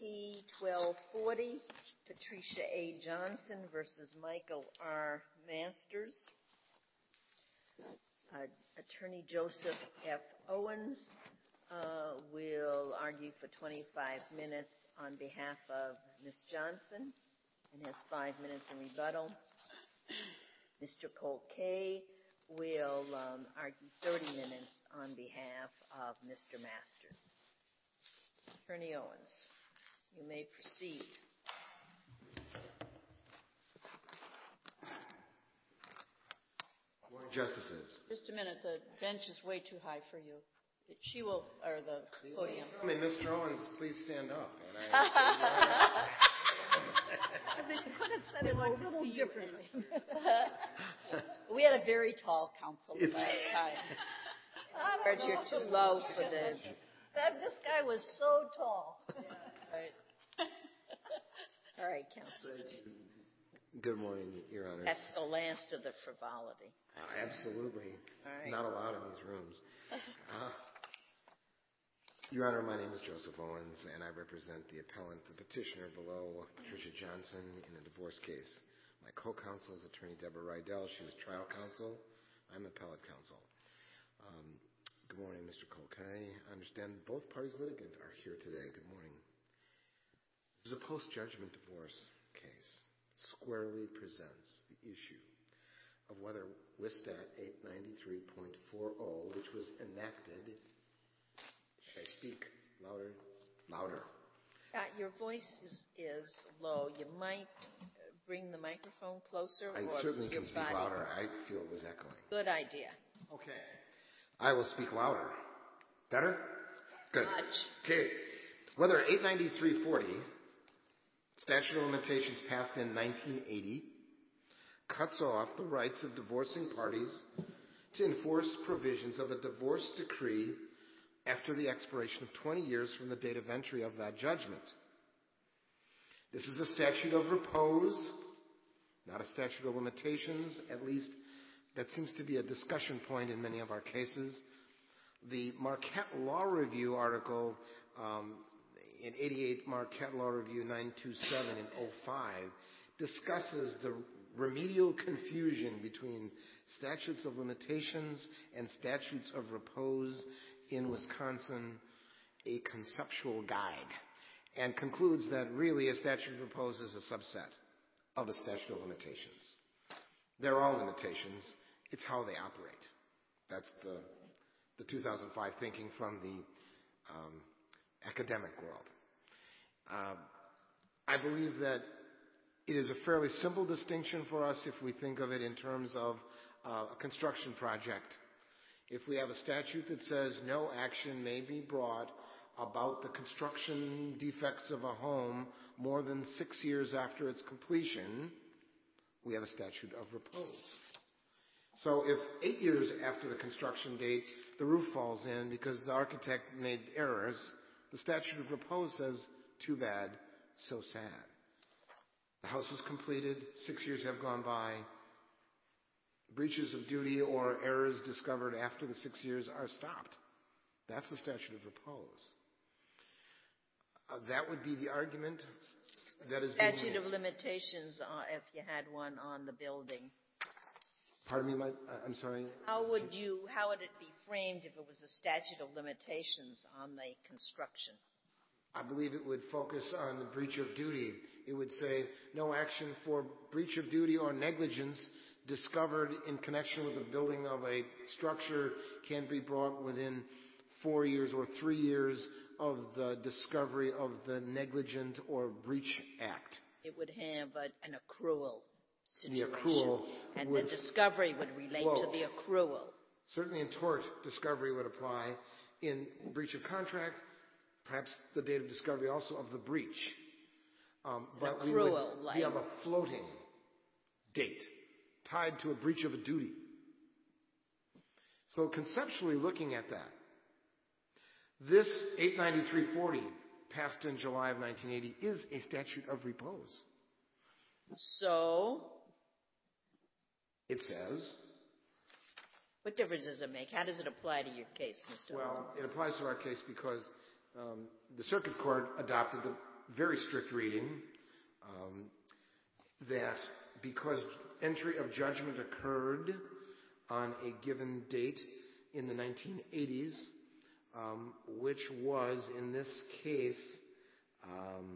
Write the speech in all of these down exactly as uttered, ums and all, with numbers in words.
T twelve forty, Patricia A. Johnson versus Michael R. Masters. Uh, Attorney Joseph F. Owens uh, will argue for twenty-five minutes on behalf of Miz Johnson and has five minutes in rebuttal. Mister Colt K. will um, argue thirty minutes on behalf of Mister Masters. Attorney Owens, you may proceed. Morning, Justices. Just a minute. The bench is way too high for you. She will, or the podium. I mean, Mister Owens, please stand up. And I They could have said it a little differently. We had a very tall counsel It's- last time. George, you're too low for the. That, this guy was so tall. Right. All right, Counselor. Good morning, Your Honors. That's the last of the frivolity. Uh, absolutely. All It's right. not allowed in these rooms. Uh, Your Honor, my name is Joseph Owens, and I represent the appellant, the petitioner below, Patricia Johnson, in a divorce case. My co-counsel is Attorney Deborah Rydell. She was trial counsel. I'm appellate counsel. Um, good morning, Mister Colkay. I understand both parties litigant are here today. Good morning. This is a post-judgment divorce case. It squarely presents the issue of whether W S T A T eight ninety-three point four oh, which was enacted, should I speak louder? Louder. Uh, your voice is, is low. You might bring the microphone closer. I or certainly your can speak body. louder. I feel it was echoing. Good idea. Okay. I will speak louder. Better? Good. Much. Okay. Whether eight ninety-three forty, statute of limitations passed in nineteen eighty, cuts off the rights of divorcing parties to enforce provisions of a divorce decree after the expiration of twenty years from the date of entry of that judgment. This is a statute of repose, not a statute of limitations. At least that seems to be a discussion point in many of our cases. The Marquette Law Review article um, in eighty-eight Marquette Law Review nine twenty-seven in oh five discusses the remedial confusion between statutes of limitations and statutes of repose in Wisconsin, a conceptual guide, and concludes that really a statute of repose is a subset of a statute of limitations. They're all limitations. It's how they operate. That's the, the two thousand five thinking from the um, academic world. Uh, I believe that it is a fairly simple distinction for us if we think of it in terms of uh, a construction project. If we have a statute that says no action may be brought about the construction defects of a home more than six years after its completion, we have a statute of repose. So if eight years after the construction date the roof falls in because the architect made errors, the statute of repose says, too bad, so sad. The house was completed, six years have gone by, breaches of duty or errors discovered after the six years are stopped. That's the statute of repose. Uh, that would be the argument that is being... Statute of limitations uh, if you had one on the building. Pardon me, my, uh, I'm sorry? How would you, how would it be framed if it was a statute of limitations on the construction? I believe it would focus on the breach of duty. It would say no action for breach of duty or negligence discovered in connection with the building of a structure can be brought within four years or three years of the discovery of the negligent or breach act. It would have a, an accrual situation. The accrual And would the discovery would relate float. to the accrual. Certainly in tort, discovery would apply. In breach of contract, perhaps the date of discovery also of the breach. Um, but accrual, we would like- we have a floating date tied to a breach of a duty. So conceptually looking at that, this eight ninety-three forty passed in July of nineteen eighty is a statute of repose. So, It says, what difference does it make? How does it apply to your case, Mister well, Owens? it applies to our case because um, the circuit court adopted the very strict reading, um, that because entry of judgment occurred on a given date in the nineteen eighties, um, which was, in this case, um,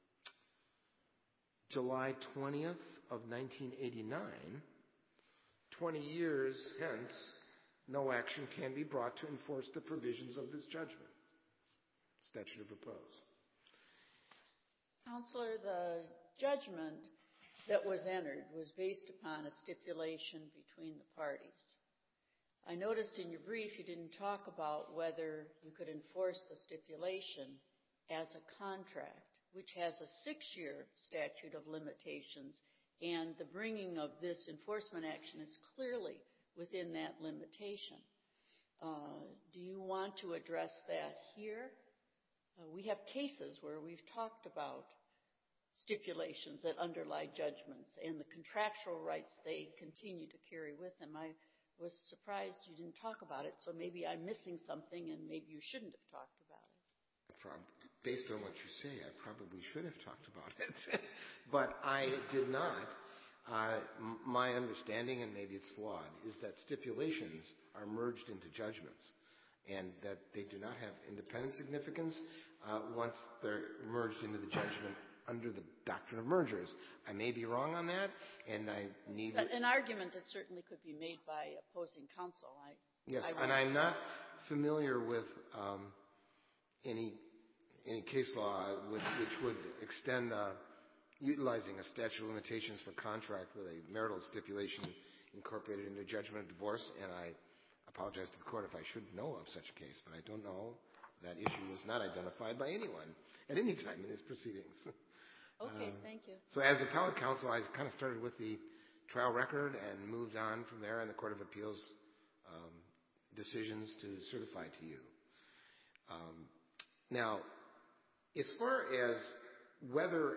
July twentieth of nineteen eighty-nine, twenty years hence, no action can be brought to enforce the provisions of this judgment. Statute of repose. Counselor, the judgment that was entered was based upon a stipulation between the parties. I noticed in your brief you didn't talk about whether you could enforce the stipulation as a contract, which has a six-year statute of limitations, and the bringing of this enforcement action is clearly within that limitation. Uh, do you want to address that here? Uh, we have cases where we've talked about stipulations that underlie judgments and the contractual rights they continue to carry with them. I was surprised you didn't talk about it, so maybe I'm missing something and maybe you shouldn't have talked about it. Based on what you say, I probably should have talked about it, but I did not. Uh, m- my understanding, and maybe it's flawed, is that stipulations are merged into judgments and that they do not have independent significance uh, once they're merged into the judgment under the doctrine of mergers. I may be wrong on that, and I need... But an argument that certainly could be made by opposing counsel. I, yes, I and I'm not familiar with um, any any case law with, which would extend uh, utilizing a statute of limitations for contract with a marital stipulation incorporated into judgment of divorce, and I apologize to the court if I should know of such a case, but I don't know. That issue was not identified by anyone at any time in these proceedings. Okay, uh, thank you. So as appellate counsel, I kind of started with the trial record and moved on from there in the Court of Appeals um, decisions to certify to you. Um, now, as far as whether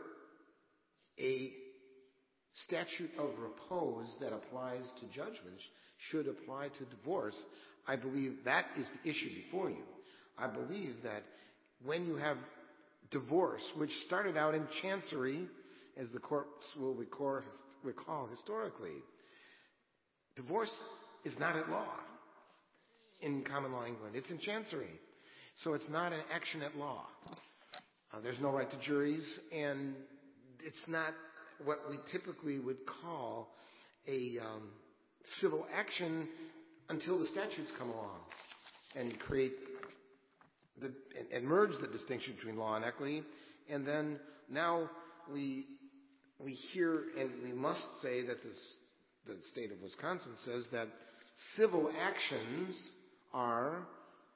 a statute of repose that applies to judgments should apply to divorce, I believe that is the issue before you. I believe that when you have divorce, which started out in chancery, as the courts will recall, recall historically, divorce is not at law in common law England. It's in chancery. So it's not an action at law. Uh, there's no right to juries, and it's not what we typically would call a um, civil action until the statutes come along and create the, and, and merge the distinction between law and equity. And then now we we hear, and we must say that this, the state of Wisconsin says that civil actions are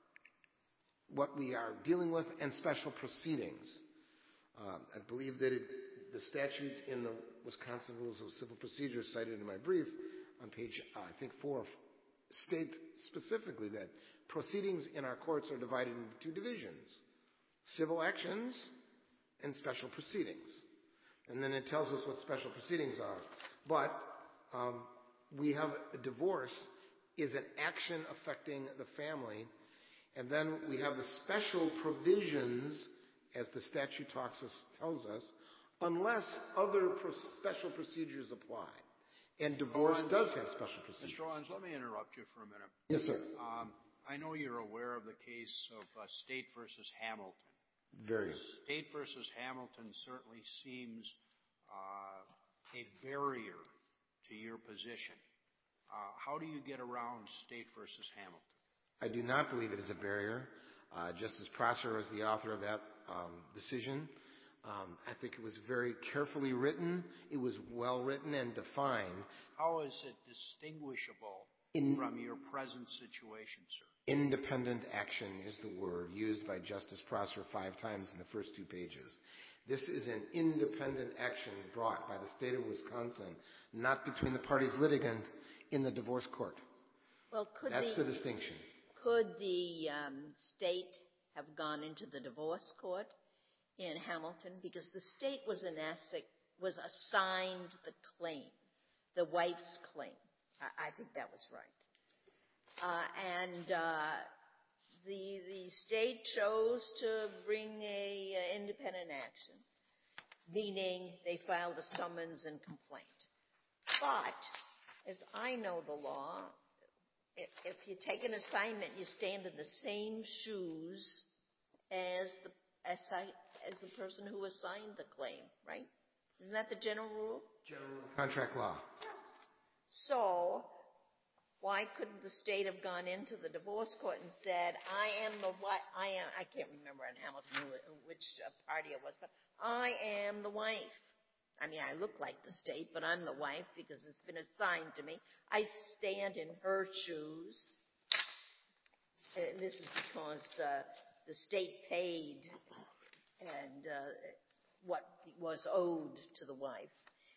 what we are dealing with, and special proceedings. Uh, I believe that it, the statute in the Wisconsin Rules of Civil Procedure cited in my brief on page, uh, I think, four, states specifically that proceedings in our courts are divided into two divisions: civil actions and special proceedings. And then it tells us what special proceedings are. But um, we have a divorce is an action affecting the family. And then we have the special provisions, as the statute talks us, tells us, unless other pro- special procedures apply. And divorce Owens, does have special procedures. Mister Owens, let me interrupt you for a minute. Yes, sir. Um, I know you're aware of the case of uh, State versus Hamilton. Very. State versus Hamilton certainly seems uh, a barrier to your position. Uh, how do you get around State versus Hamilton? I do not believe it is a barrier. Uh, Justice Prosser was the author of that um, decision. Um, I think it was very carefully written. It was well written and defined. How is it distinguishable In, from your present situation, sir? Independent action is the word used by Justice Prosser five times in the first two pages. This is an independent action brought by the state of Wisconsin, not between the parties litigant in the divorce court. Well, could That's the, the distinction. Could the um, state have gone into the divorce court in Hamilton? Because the state was an asset, was assigned the claim, the wife's claim. I, I think that was right. Uh, and uh, the the state chose to bring a uh, independent action, meaning they filed a summons and complaint. But as I know the law, if, if you take an assignment, you stand in the same shoes as the as, I, as the person who assigned the claim, right? Isn't that the general rule? General contract law. So why couldn't the state have gone into the divorce court and said, I am the wife, I am, I can't remember in Hamilton who, which uh, party it was, but I am the wife. I mean, I look like the state, but I'm the wife because it's been assigned to me. I stand in her shoes. And this is because uh, the state paid and uh, what was owed to the wife.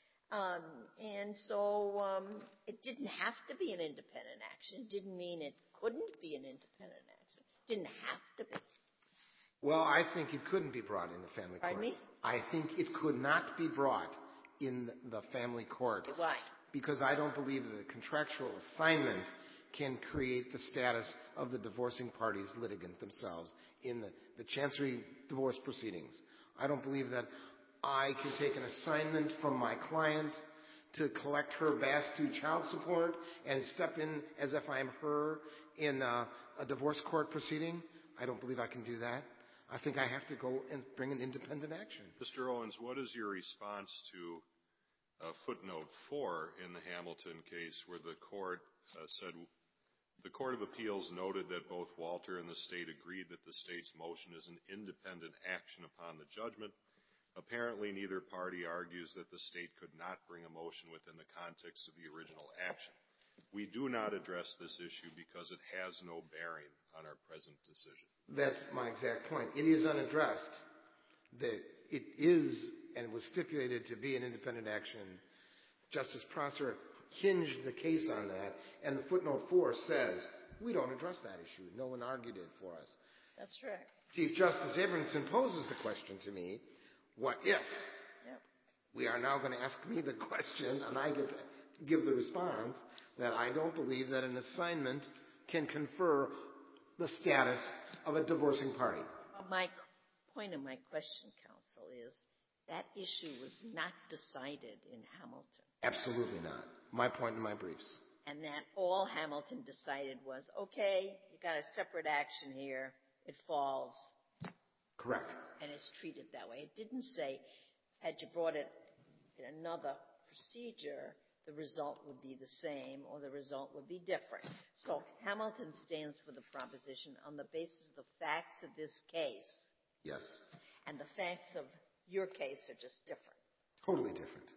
Um, and so um, it didn't have to be an independent action. It didn't mean it couldn't be an independent action. It didn't have to be. Well, I think it couldn't be brought in the family court. Pardon me? I think it could not be brought in the family court. Why? Because I don't believe that a contractual assignment can create the status of the divorcing parties litigant themselves in the, the chancery divorce proceedings. I don't believe that I can take an assignment from my client to collect her B A S two child support and step in as if I am her in a, a divorce court proceeding. I don't believe I can do that. I think I have to go and bring an independent action. Mister Owens, what is your response to uh, footnote four in the Hamilton case where the court uh, said, the Court of Appeals noted that both Walter and the state agreed that the state's motion is an independent action upon the judgment. Apparently, neither party argues that the state could not bring a motion within the context of the original action. We do not address this issue because it has no bearing on our present decision. That's my exact point. It is unaddressed. That it is and was stipulated to be an independent action. Justice Prosser hinged the case on that, and the footnote four says, we don't address that issue. No one argued it for us. That's right. Chief Justice Abramson poses the question to me, what if? Yep. We are now going to ask me the question, and I get to give the response that I don't believe that an assignment can confer the status of a divorcing party. Well, my point of my question, counsel, is that issue was not decided in Hamilton. Absolutely not. My point in my briefs. And that all Hamilton decided was, okay, you got a separate action here. It falls. Correct. And it's treated that way. It didn't say, had you brought it in another procedure, the result would be the same or the result would be different. So Hamilton stands for the proposition on the basis of the facts of this case. Yes. And the facts of your case are just different. Totally different.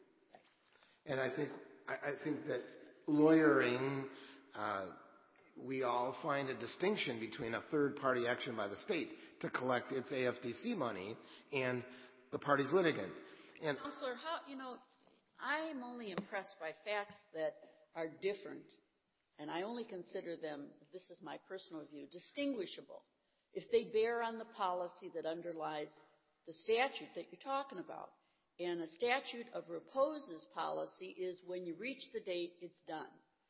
And I think I, I think that lawyering, uh, we all find a distinction between a third-party action by the state to collect its A F D C money and the party's litigant. And Counselor, how, you know, I am only impressed by facts that are different, and I only consider them, this is my personal view, distinguishable, if they bear on the policy that underlies the statute that you're talking about. And a statute of reposes policy is when you reach the date, it's done.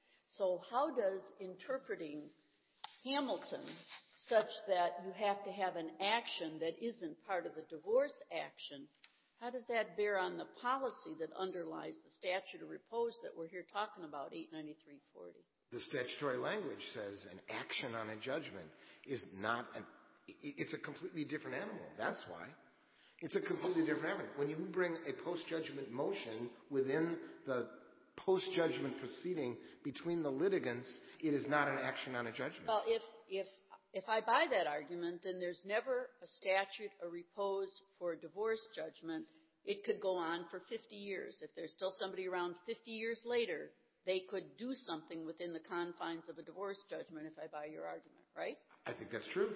So how does interpreting Hamilton such that you have to have an action that isn't part of the divorce action, how does that bear on the policy that underlies the statute of repose that we're here talking about, eight ninety-three forty? The statutory language says an action on a judgment is not an, it's a completely different animal. That's why. It's a completely different animal. When you bring a post-judgment motion within the post-judgment proceeding between the litigants, it is not an action on a judgment. Well, if, if, if I buy that argument, then there's never a statute of repose for a divorce judgment. It could go on for fifty years. If there's still somebody around fifty years later, they could do something within the confines of a divorce judgment if I buy your argument, right? I think that's true.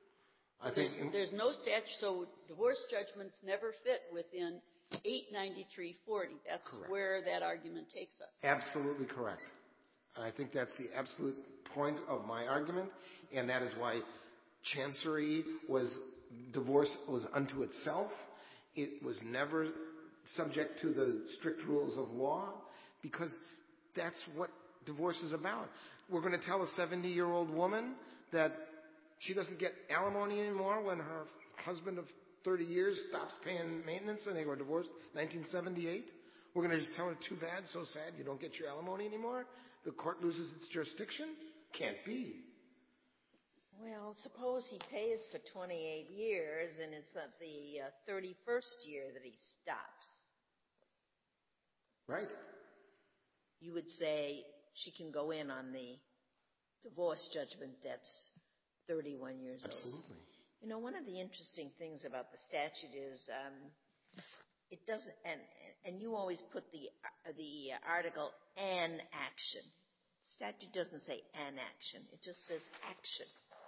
I There's, think there's no statute, so divorce judgments never fit within eight ninety-three forty. That's Correct. where that argument takes us. Absolutely correct. And I think that's the absolute point of my argument, and that is why chancery was, divorce was unto itself. It was never subject to the strict rules of law, because that's what divorce is about. We're going to tell a seventy-year-old woman that she doesn't get alimony anymore when her husband of thirty years stops paying maintenance and they were divorced in nineteen seventy-eight? We're going to just tell her, too bad, so sad, you don't get your alimony anymore? The court loses its jurisdiction? Can't be. Well, suppose he pays for twenty-eight years and it's at the uh, thirty-first year that he stops. Right. You would say she can go in on the divorce judgment that's thirty-one years old. Absolutely. You know, one of the interesting things about the statute is um, it doesn't, and and you always put the uh, the article "an action." Statute doesn't say "an action"; it just says "action."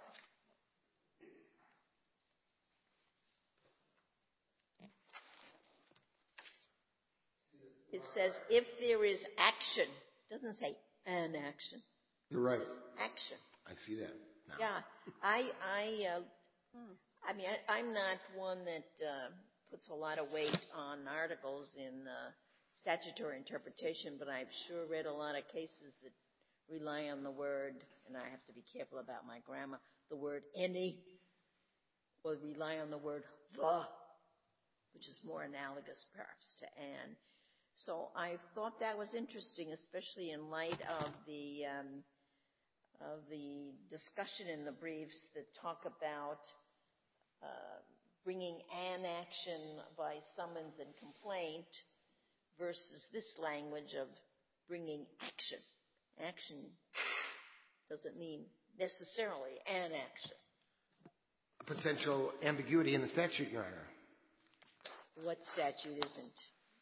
It says if there is action. It doesn't say "an action." You're right. It says action. I see that now. Yeah, I I. Uh, I mean, I, I'm not one that uh, puts a lot of weight on articles in uh, statutory interpretation, but I've sure read a lot of cases that rely on the word, and I have to be careful about my grammar, the word any, or rely on the word the, which is more analogous perhaps to an. So I thought that was interesting, especially in light of the um, of the discussion in the briefs that talk about uh, bringing an action by summons and complaint versus this language of bringing action. Action doesn't mean necessarily an action. Potential ambiguity in the statute, Your Honor. What statute isn't?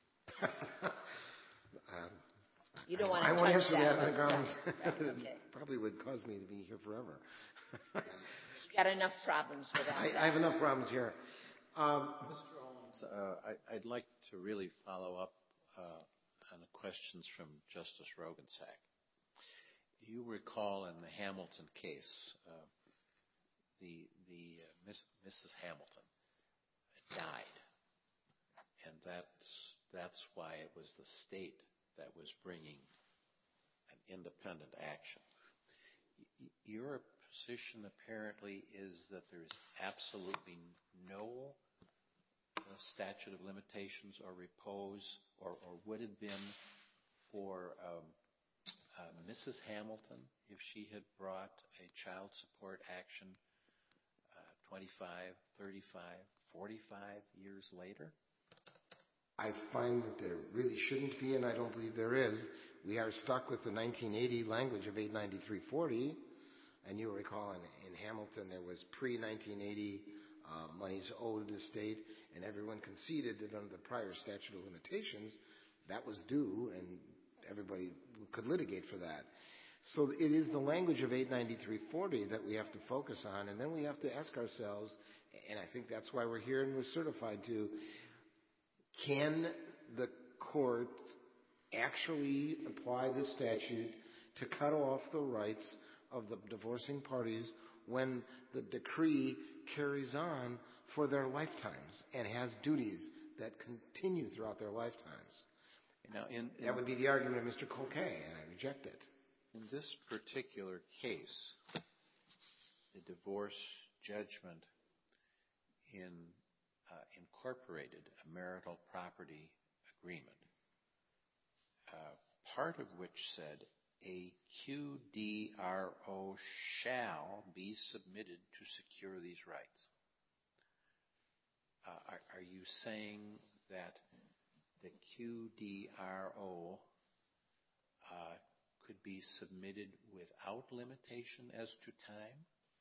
um, You don't want to I touch won't answer that on the one. grounds Right, that it okay. probably would cause me to be here forever. You've got enough problems without I, that. I have enough problems here. Um, Mister Owens, uh, I, I'd like to really follow up uh, on the questions from Justice Rogensack. You recall in the Hamilton case, uh, the the uh, Miss, Missus Hamilton died, and that's that's why it was the state that was bringing an independent action. Y- your position apparently is that there is absolutely no uh, statute of limitations or repose, or, or would have been for um, uh, Missus Hamilton if she had brought a child support action uh, twenty-five, thirty-five, forty-five years later? I find that there really shouldn't be, and I don't believe there is. We are stuck with the nineteen eighty language of eight ninety-three forty, and you recall in, in Hamilton there was pre-nineteen eighty uh, monies owed to the state, and everyone conceded that under the prior statute of limitations, that was due, and everybody could litigate for that. So it is the language of eight ninety-three forty that we have to focus on, and then we have to ask ourselves, and I think that's why we're here and we're certified to, can the court actually apply this statute to cut off the rights of the divorcing parties when the decree carries on for their lifetimes and has duties that continue throughout their lifetimes? Now, in, in, that would be the argument of Mister Colquet, and I reject it. In this particular case, the divorce judgment in uh, incorporated a marital property agreement, uh, part of which said a Q D R O shall be submitted to secure these rights. Uh, are, are you saying that the Q D R O uh, could be submitted without limitation as to time?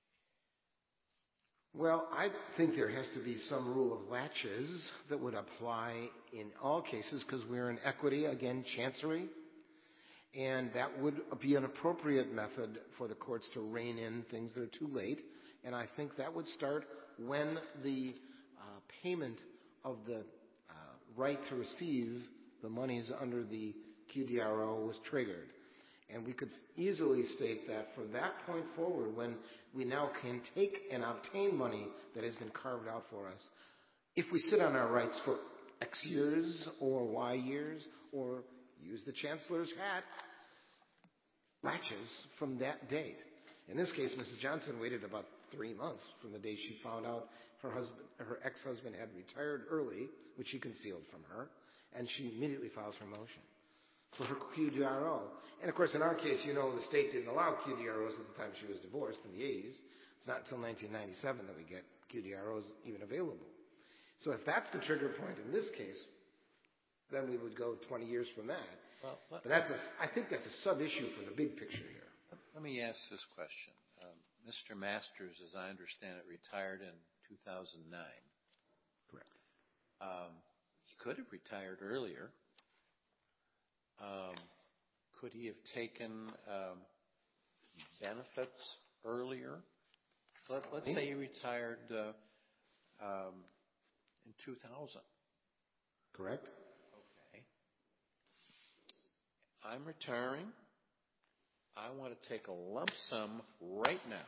Well, I think there has to be some rule of laches that would apply in all cases because we're in equity, again, chancery. And that would be an appropriate method for the courts to rein in things that are too late. And I think that would start when the uh, payment of the uh, right to receive the monies under the Q D R O was triggered. And we could easily state that from that point forward, when we now can take and obtain money that has been carved out for us, if we sit on our rights for X years or Y years, or use the Chancellor's hat, latches from that date. In this case, Missus Johnson waited about three months from the day she found out her husband, her ex-husband had retired early, which he concealed from her, and she immediately files her motion for her Q D R O. And of course, in our case, you know, the state didn't allow Q D R Os at the time she was divorced in the eighties. It's not until nineteen ninety-seven that we get Q D R Os even available. So if that's the trigger point in this case, then we would go twenty years from that. Well, let, but that's a, I think that's a sub-issue for the big picture here. Let me ask this question. Um, Mister Masters, as I understand it, retired in two thousand nine. Correct. Um, he could have retired earlier. Um, could he have taken um, benefits earlier? Let, let's say he retired uh, um, in two thousand. Correct. Okay. I'm retiring. I want to take a lump sum right now.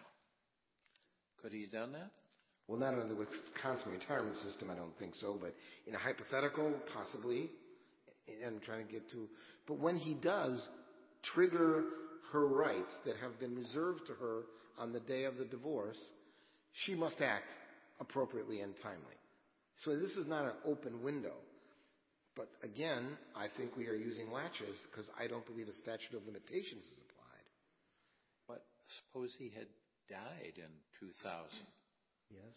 Could he have done that? Well, not under the Wisconsin retirement system, I don't think so, but in a hypothetical, possibly. And I'm trying to get to, but when he does trigger her rights that have been reserved to her on the day of the divorce, she must act appropriately and timely. So this is not an open window. But again, I think we are using latches because I don't believe a statute of limitations is applied. But suppose he had died in two thousand. Yes.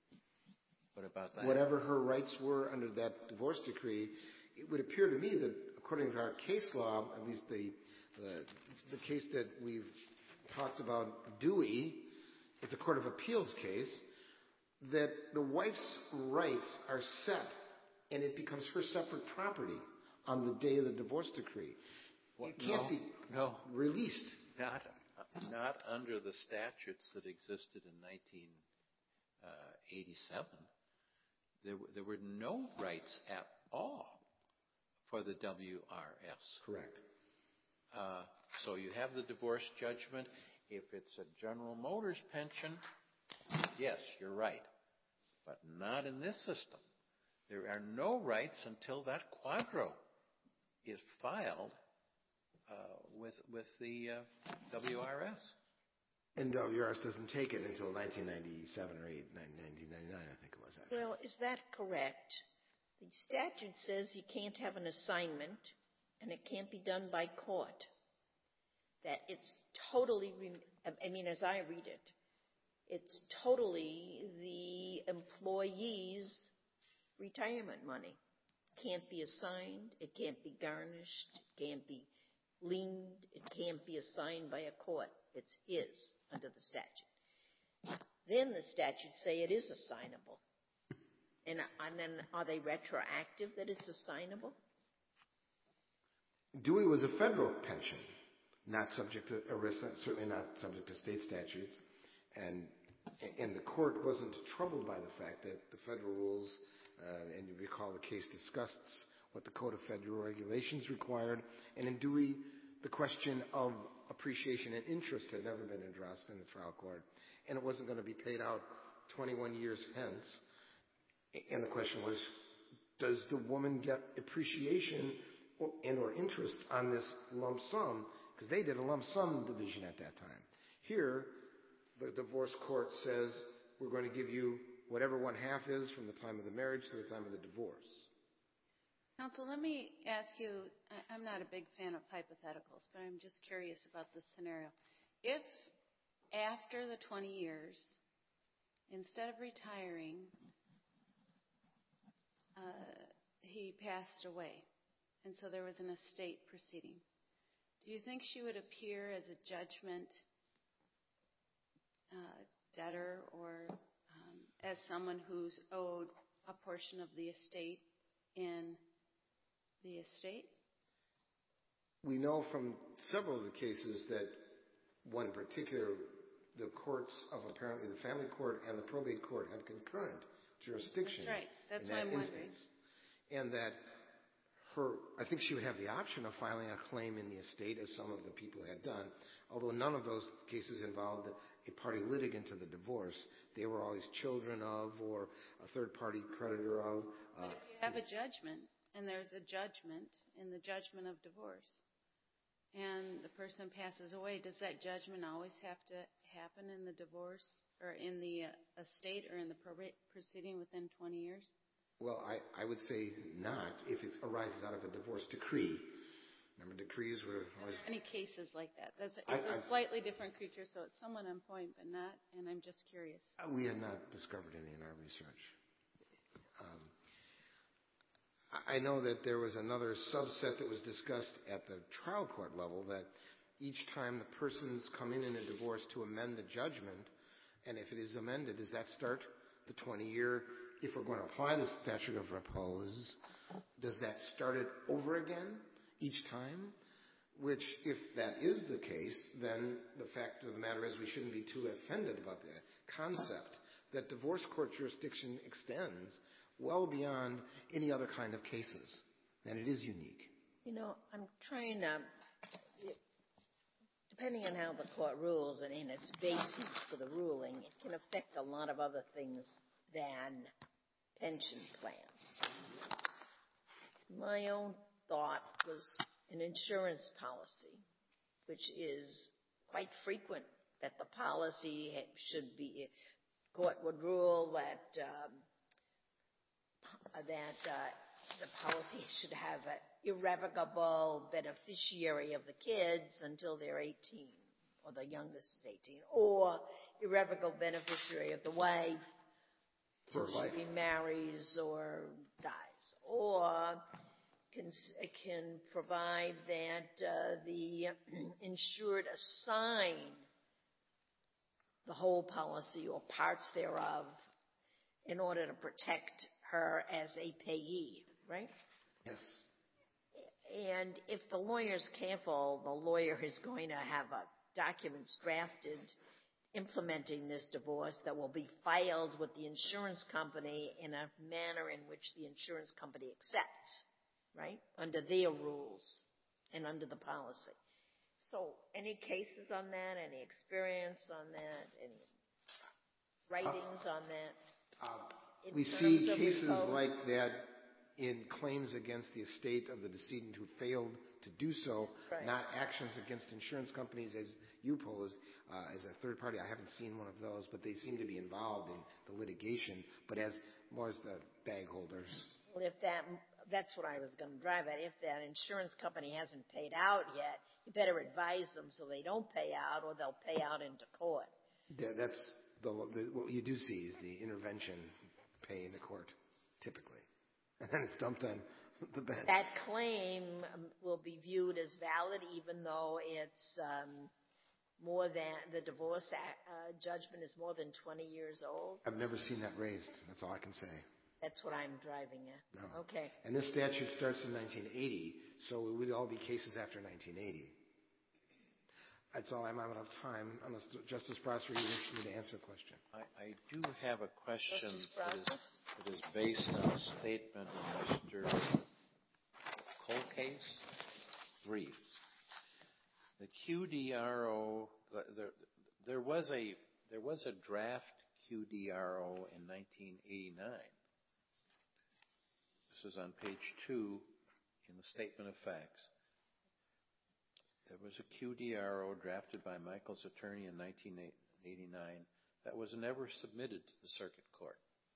What about that? Whatever her rights were under that divorce decree, it would appear to me that according to our case law, at least the the, the case that we've talked about, Dewey, it's a court of appeals case, that the wife's rights are set and it becomes her separate property on the day of the divorce decree. What? It can't No, be no. released. Not, not under the statutes that existed in nineteen eighty-seven. There, there were no rights at all for the W R S. Correct. Uh, so you have the divorce judgment. If it's a General Motors pension, yes, you're right. But not in this system. There are no rights until that quadro is filed uh, with with the uh, W R S. And W R S doesn't take it until nineteen ninety-seven or eight, nineteen ninety-nine, I think it was. Actually. Well, is that correct? The statute says you can't have an assignment, and it can't be done by court. That it's totally, I mean, as I read it, it's totally the employee's retirement money. Can't be assigned, it can't be garnished, it can't be liened, it can't be assigned by a court. It's his under the statute. Then the statutes say it is assignable. And, and then are they retroactive that it's assignable? Dewey was a federal pension, not subject to ERISA, certainly not subject to state statutes. And, and the court wasn't troubled by the fact that the federal rules, uh, and you recall the case discussed what the Code of Federal Regulations required. And in Dewey, the question of appreciation and interest had never been addressed in the trial court. And it wasn't going to be paid out twenty-one years hence. And the question was, does the woman get appreciation or, and or interest on this lump sum? Because they did a lump sum division at that time. Here, the divorce court says, we're going to give you whatever one half is from the time of the marriage to the time of the divorce. Counsel, let me ask you, I'm not a big fan of hypotheticals, but I'm just curious about this scenario. If after the twenty years, instead of retiring, uh, he passed away, and so there was an estate proceeding, do you think she would appear as a judgment uh, debtor or um, as someone who's owed a portion of the estate in the estate? We know from several of the cases that one particular, the courts of apparently the family court and the probate court have concurrent jurisdiction. That's right. That's in why that I'm instance. wondering. And that her, I think she would have the option of filing a claim in the estate as some of the people had done, although none of those cases involved a party litigant to the divorce. They were always children of or a third party creditor of. Uh, but if you have a judgment, and there's a judgment in the judgment of divorce, and the person passes away, does that judgment always have to happen in the divorce or in the uh, estate or in the probate proceeding within twenty years? Well, I, I would say not if it arises out of a divorce decree. Remember, decrees were always... Are there any cases like that? That's, it's I- a I- slightly different creature, so it's somewhat on point, but not, and I'm just curious. Uh, We had not discovered any in our research. Um, I I know that there was another subset that was discussed at the trial court level, that each time the persons come in in a divorce to amend the judgment, and if it is amended, does that start the twenty-year, if we're going to apply the statute of repose, does that start it over again each time? Which, if that is the case, then the fact of the matter is we shouldn't be too offended about the concept that divorce court jurisdiction extends well beyond any other kind of cases, and it is unique. You know, I'm trying to, depending on how the court rules and in its basis for the ruling, it can affect a lot of other things than pension plans. My own thought was an insurance policy, which is quite frequent, that the policy should be, court would rule that um, that uh, the policy should have an irrevocable beneficiary of the kids until they're eighteen, or the youngest is eighteen, or irrevocable beneficiary of the wife For till life. she remarries or dies, or can can provide that uh, the insured assign the whole policy or parts thereof in order to protect her as a payee, right? Yes. And if the lawyer's careful, the lawyer is going to have a documents drafted implementing this divorce that will be filed with the insurance company in a manner in which the insurance company accepts, right? Under their rules and under the policy. So any cases on that, any experience on that, any writings on that? Uh, in we terms see of cases repose? like that in claims against the estate of the decedent who failed to do so, Right. not actions against insurance companies as you posed, uh, as a third party. I haven't seen one of those, but they seem to be involved in the litigation, but as more as the bag holders. Well, if that, that's what I was going to drive at. If that insurance company hasn't paid out yet, you better advise them so they don't pay out, or they'll pay out into court. Yeah, that's the, the, what you do see is the intervention pay in the court, typically. And then it's dumped on the bench. That claim um, will be viewed as valid even though it's um, more than, the divorce uh, judgment is more than twenty years old. I've never seen that raised. That's all I can say. That's what I'm driving at. No. Okay. And this statute starts in nineteen eighty, so it would all be cases after nineteen eighty. That's all. I'm out of time, unless Justice Prosser, you wish me to answer a question. I, I do have a question Justice that is, Prosser? that is based on a statement in Mister Colcase brief. The Q D R O, there, there was a there was a draft Q D R O in nineteen eighty-nine. This is on page two in the statement of facts. There was a Q D R O drafted by Michael's attorney in nineteen eighty-nine that was never submitted to the circuit court.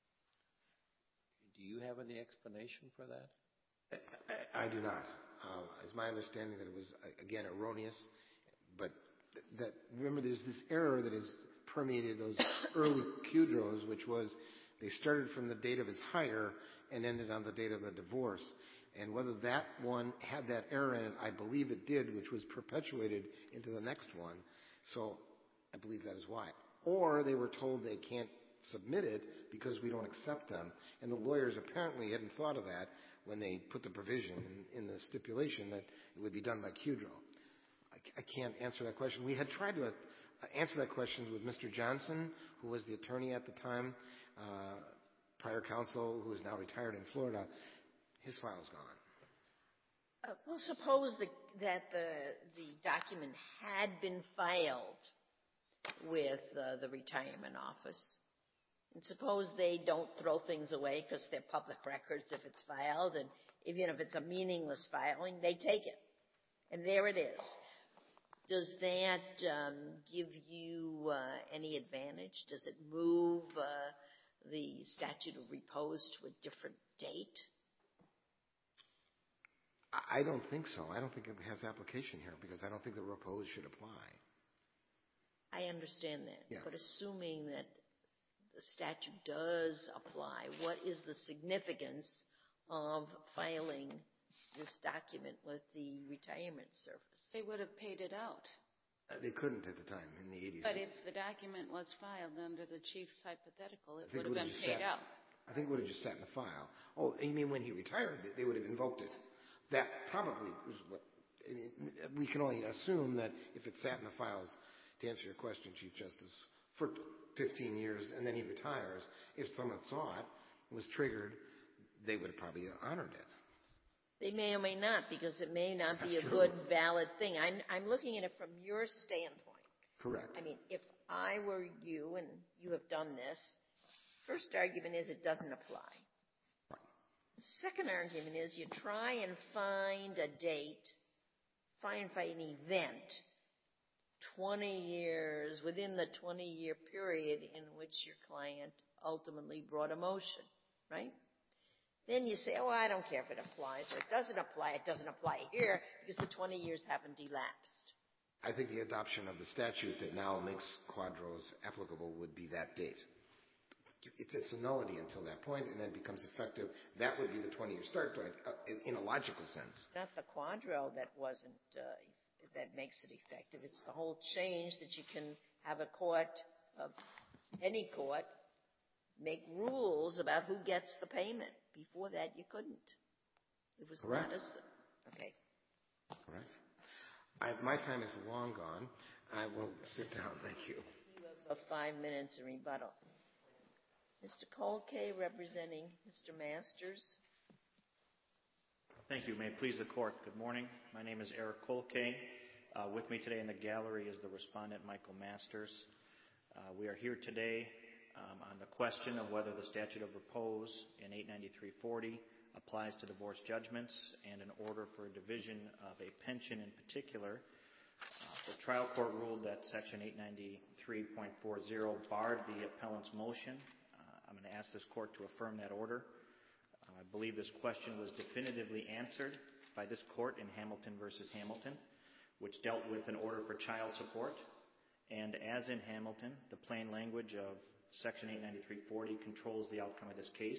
Do you have any explanation for that? I, I do not. Uh, it's my understanding that it was, again, erroneous. But th- that remember, there's this error that has permeated those early Q D R Os, which was they started from the date of his hire and ended on the date of the divorce. And whether that one had that error in it, I believe it did, which was perpetuated into the next one. So I believe that is why. Or they were told they can't submit it because we don't accept them. And the lawyers apparently hadn't thought of that when they put the provision in, in the stipulation that it would be done by Q D R O. I, I can't answer that question. We had tried to uh, answer that question with Mister Johnson, who was the attorney at the time, uh, prior counsel, who is now retired in Florida. His file is gone. Uh, well, suppose the, that the the document had been filed with uh, the retirement office, and suppose they don't throw things away because they're public records if it's filed, and even if it's a meaningless filing, they take it, and there it is. Does that um, give you uh, any advantage? Does it move uh, the statute of repose to a different date? I don't think so. I don't think it has application here because I don't think the repose should apply. I understand that. Yeah. But assuming that the statute does apply, what is the significance of filing this document with the retirement service? They would have paid it out. Uh, they couldn't at the time in the eighties. But if the document was filed under the chief's hypothetical, it I think would have it been just paid sat- out. I think it would have just sat in the file. Oh, you mean when he retired, they- they would have invoked it. That probably was what, I mean, we can only assume that if it sat in the files, to answer your question, Chief Justice, for fifteen years and then he retires, if someone saw it, it was triggered, they would have probably honored it. They may or may not, because it may not be a That's true. good, valid thing. I'm, I'm looking at it from your standpoint. Correct. I mean, if I were you and you have done this, first argument is it doesn't apply. Right. The second argument is you try and find a date, find, find an event, twenty years, within the twenty-year period in which your client ultimately brought a motion, right? Then you say, oh, I don't care if it applies, or it doesn't apply. It doesn't apply here because the twenty years haven't elapsed. I think the adoption of the statute that now makes quadros applicable would be that date. It's, it's a nullity until that point and then becomes effective. That would be the twenty-year start date uh, in, in a logical sense. Not the quadro that wasn't, uh, that makes it effective. It's the whole change that you can have a court, uh, any court, make rules about who gets the payment. Before that, you couldn't. It was Correct. not as, okay. Correct. I, my time is long gone. I will sit down. Thank you. You have uh, five minutes in rebuttal. Mister Colkay representing Mister Masters. Thank you. May it please the Court. Good morning. My name is Eric Colkay. Uh, with me today in the gallery is the respondent, Michael Masters. Uh, we are here today um, on the question of whether the statute of repose in eight ninety-three forty applies to divorce judgments and an order for a division of a pension in particular. Uh, the trial court ruled that Section eight ninety-three point forty barred the appellant's motion. Uh, I'm going to ask this Court to affirm that order. Uh, I believe this question was definitively answered by this Court in Hamilton versus Hamilton, which dealt with an order for child support. And as in Hamilton, the plain language of Section eight ninety-three forty controls the outcome of this case.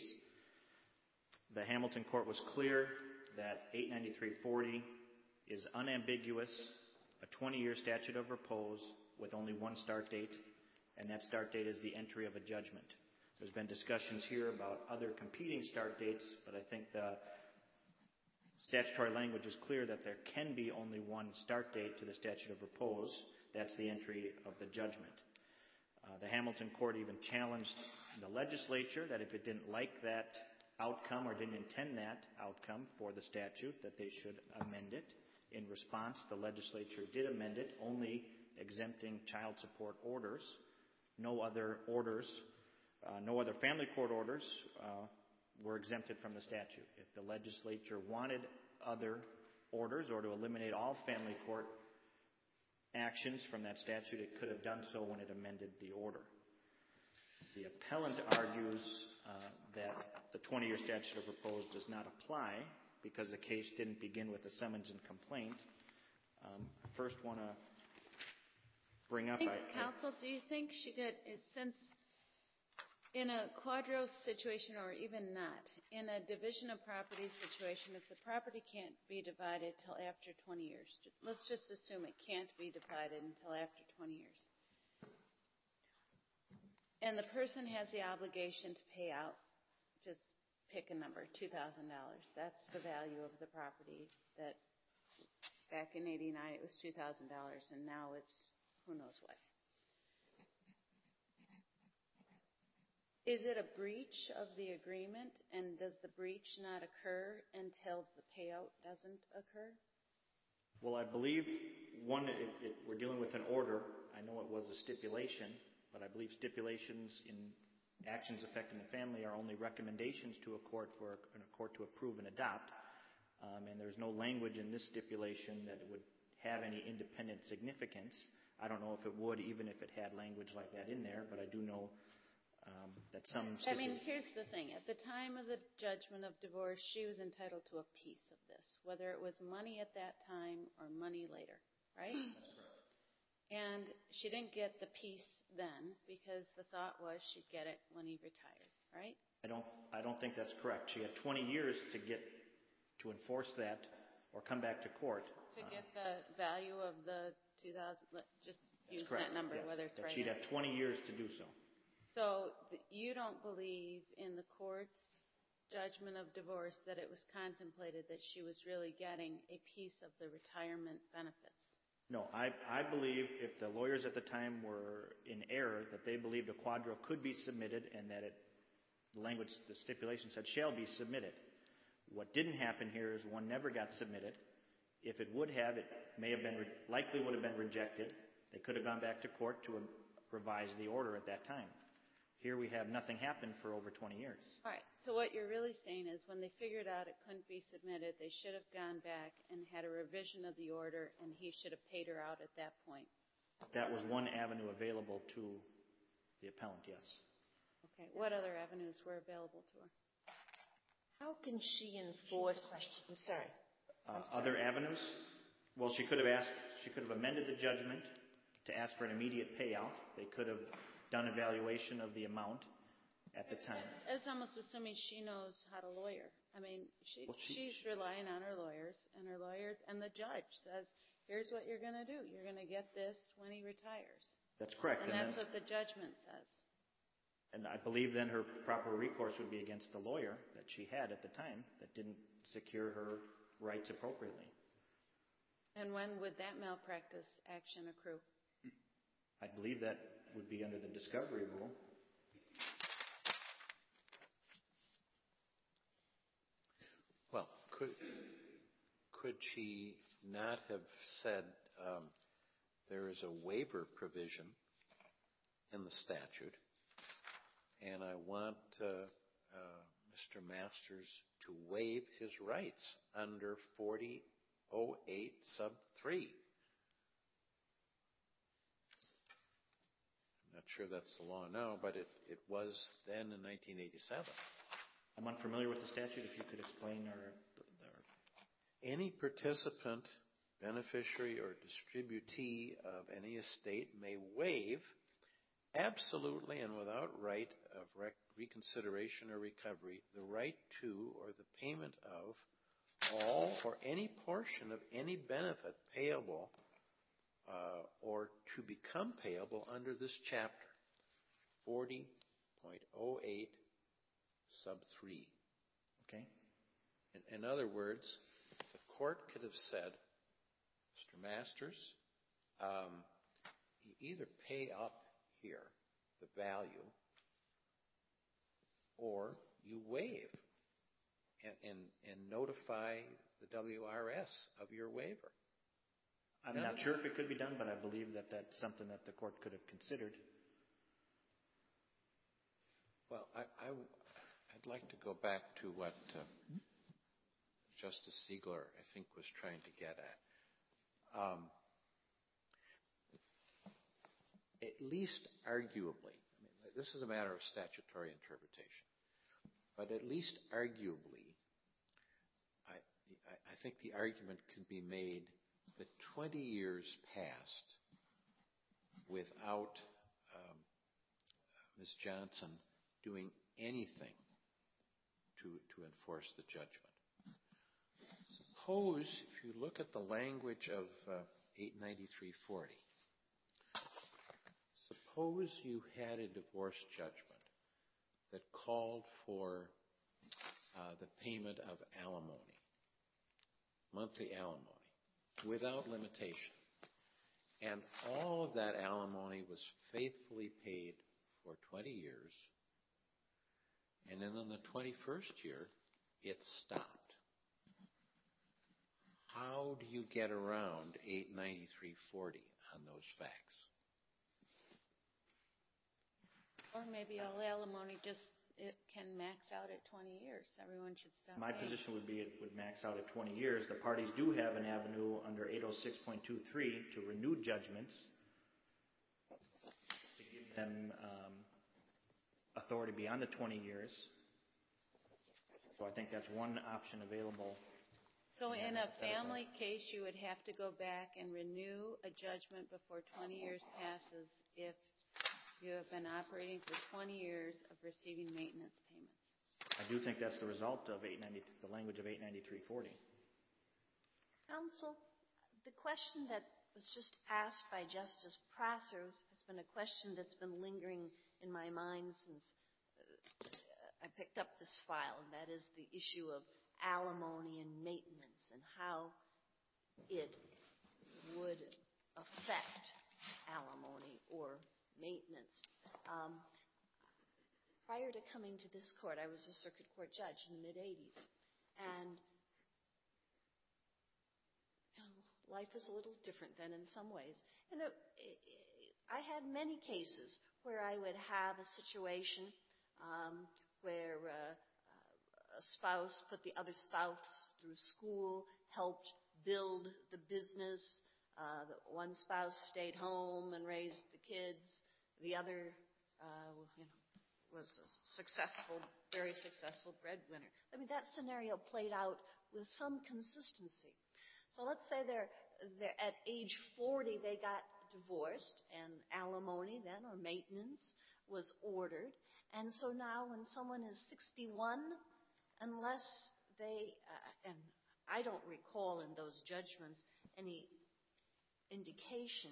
The Hamilton Court was clear that eight ninety-three forty is unambiguous, a twenty-year statute of repose with only one start date, and that start date is the entry of a judgment. There's been discussions here about other competing start dates, but I think the statutory language is clear that there can be only one start date to the statute of repose. That's the entry of the judgment. Uh, the Hamilton Court even challenged the legislature that if it didn't like that outcome or didn't intend that outcome for the statute, that they should amend it. In response, the legislature did amend it, only exempting child support orders. No other orders, uh, no other family court orders uh, were exempted from the statute. If the legislature wanted other orders or to eliminate all family court actions from that statute, it could have done so when it amended the order. The appellant argues uh, that the twenty-year statute of repose does not apply because the case didn't begin with a summons and complaint. Um, I first want to bring up... I, Counsel, do you think she did, is since in a quadro situation or even not, in a division of property situation, if the property can't be divided till after twenty years, let's just assume it can't be divided until after twenty years, and the person has the obligation to pay out, just pick a number, two thousand dollars. That's the value of the property that back in eighty-nine it was two thousand dollars, and now it's who knows what. Is it a breach of the agreement, and does the breach not occur until the payout doesn't occur? Well, I believe, one, it, it, we're dealing with an order. I know it was a stipulation, but I believe stipulations in actions affecting the family are only recommendations to a court for a, a court to approve and adopt. Um, and there's no language in this stipulation that it would have any independent significance. I don't know if it would, even if it had language like that in there, but I do know um, that some... I mean, here's the thing. At the time of the judgment of divorce, she was entitled to a piece of this, whether it was money at that time or money later, right? That's correct. And she didn't get the piece then because the thought was she'd get it when he retired, right? I don't, I don't think that's correct. She had twenty years to get, to enforce that or come back to court. To get the value of the two thousand, let- just use Correct. that number, Yes. whether it's That right. she'd or- have twenty years to do so. So th- you don't believe in the court's judgment of divorce that it was contemplated that she was really getting a piece of the retirement benefits? No, I, I believe if the lawyers at the time were in error, that they believed a quadro could be submitted and that it, the language, the stipulation said shall be submitted. What didn't happen here is one never got submitted. If it would have, it may have been, re- likely would have been rejected. They could have gone back to court to um, revise the order at that time. Here we have nothing happen for over twenty years. All right. So what you're really saying is when they figured out it couldn't be submitted, they should have gone back and had a revision of the order, and he should have paid her out at that point. That was one avenue available to the appellant, yes. Okay. What other avenues were available to her? How can she enforce? I'm sorry. Uh, other avenues? Well, she could have asked, she could have amended the judgment to ask for an immediate payout. They could have done a valuation of the amount at the time. It's almost assuming she knows how to lawyer. I mean, she, Well, she- she's relying on her lawyers, and her lawyers, and the judge says, here's what you're going to do. You're going to get this when he retires. That's correct. And And that's then, what the judgment says. and I believe then her proper recourse would be against the lawyer that she had at the time that didn't secure her rights appropriately. And when would that malpractice action accrue? I believe that would be under the discovery rule. Well, could could she not have said um, there is a waiver provision in the statute, and I want uh, uh, Mister Masters to waive his rights under forty oh eight sub three? I'm not sure that's the law now, but it, it was then in nineteen eighty-seven. I'm unfamiliar with the statute. If you could explain or, or Any participant, beneficiary, or distributee of any estate may waive absolutely and without right of rec- reconsideration or recovery the right to or the payment of all or any portion of any benefit payable uh, or to become payable under this chapter, forty point oh eight sub three. okay. In, in other words, the court could have said, Mister Masters, um, you either pay up here the value or you waive and, and, and notify the W R S of your waiver. I'm not sure if it could be done, but I believe that that's something that the court could have considered. Well, I, I, I'd like to go back to what uh, Justice Siegler, I think, was trying to get at. Um, at least arguably, I mean, this is a matter of statutory interpretation, but at least arguably, I, I, I think the argument can be made that twenty years passed without um, Miz Johnson doing anything to, to enforce the judgment. Suppose, if you look at the language of uh, eight ninety-three forty, suppose you had a divorce judgment that called for uh, the payment of alimony, monthly alimony, without limitation. And all of that alimony was faithfully paid for twenty years. And then in the twenty-first year, it stopped. How do you get around eight ninety-three forty on those facts? Or maybe all alimony just it can max out at twenty years. Everyone should stop My paying. position would be it would max out at twenty years. The parties do have an avenue under eight oh six point two three to renew judgments, to give them um, authority beyond the twenty years. So I think that's one option available. So in a family case, you would have to go back and renew a judgment before twenty years passes if you have been operating for twenty years of receiving maintenance payments. I do think that's the result of eight ninety, the language of eight ninety-three forty. Counsel, the question that was just asked by Justice Prosser has been a question that's been lingering in my mind since uh, I picked up this file, and that is the issue of alimony and maintenance and how it would affect alimony or maintenance. Um, prior to coming to this court, I was a circuit court judge in the mid-eighties, and you know, life was a little different then in some ways. And it, it, I had many cases where I would have a situation um, where uh, a spouse put the other spouse through school, helped build the business. Uh, the one spouse stayed home and raised the kids. The other, uh, you know, was a successful, very successful breadwinner. I mean, that scenario played out with some consistency. So let's say they're, they're at age forty, they got divorced, and alimony then, or maintenance, was ordered. And so now when someone is sixty-one, unless they, uh, and I don't recall in those judgments any indication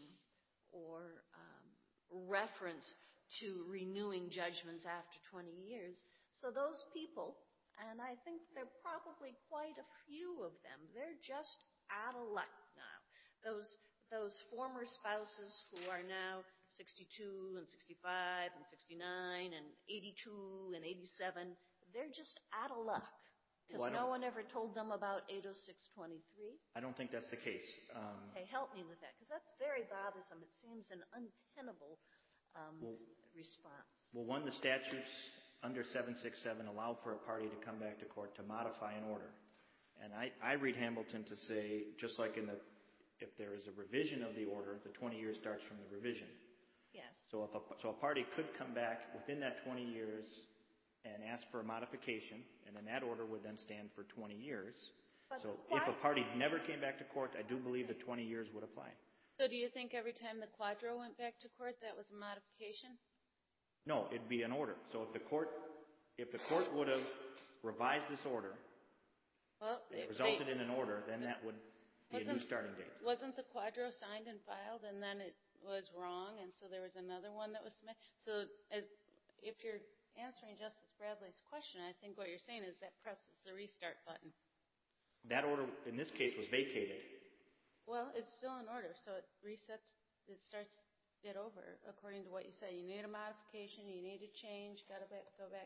or um, reference to renewing judgments after twenty years. So those people, and I think there are probably quite a few of them, they're just out of luck now. Those those former spouses who are now sixty-two and sixty-five and sixty-nine and eighty-two and eighty-seven, they're just out of luck. Because Well, no one ever told them about eight oh six twenty-three. I don't think that's the case. Um, Okay, help me with that, because that's very bothersome. It seems an untenable um, Well- response. Well, one, the statutes under seven sixty-seven allow for a party to come back to court to modify an order. And I, I read Hamilton to say, just like in the, if there is a revision of the order, the twenty years starts from the revision. Yes. So if a, so a party could come back within that twenty years and ask for a modification, and then that order would then stand for twenty years. But So why- if a party never came back to court, I do believe the twenty years would apply. So do you think every time the Quadro went back to court, that was a modification? No, it'd be an order. So if the court, if the court would have revised this order, Well, it they- resulted they- in an order, then that would be a new Wasn't- starting date. Wasn't the Quadro signed and filed, and then it was wrong, and so there was another one that was submitted? So as, if you're answering Justice Bradley's question, I think what you're saying is that presses the restart button. That order, in this case, was vacated. Well, it's still in order, so it resets, it starts it over, according to what you say. You need a modification, you need a change, gotta back, go back.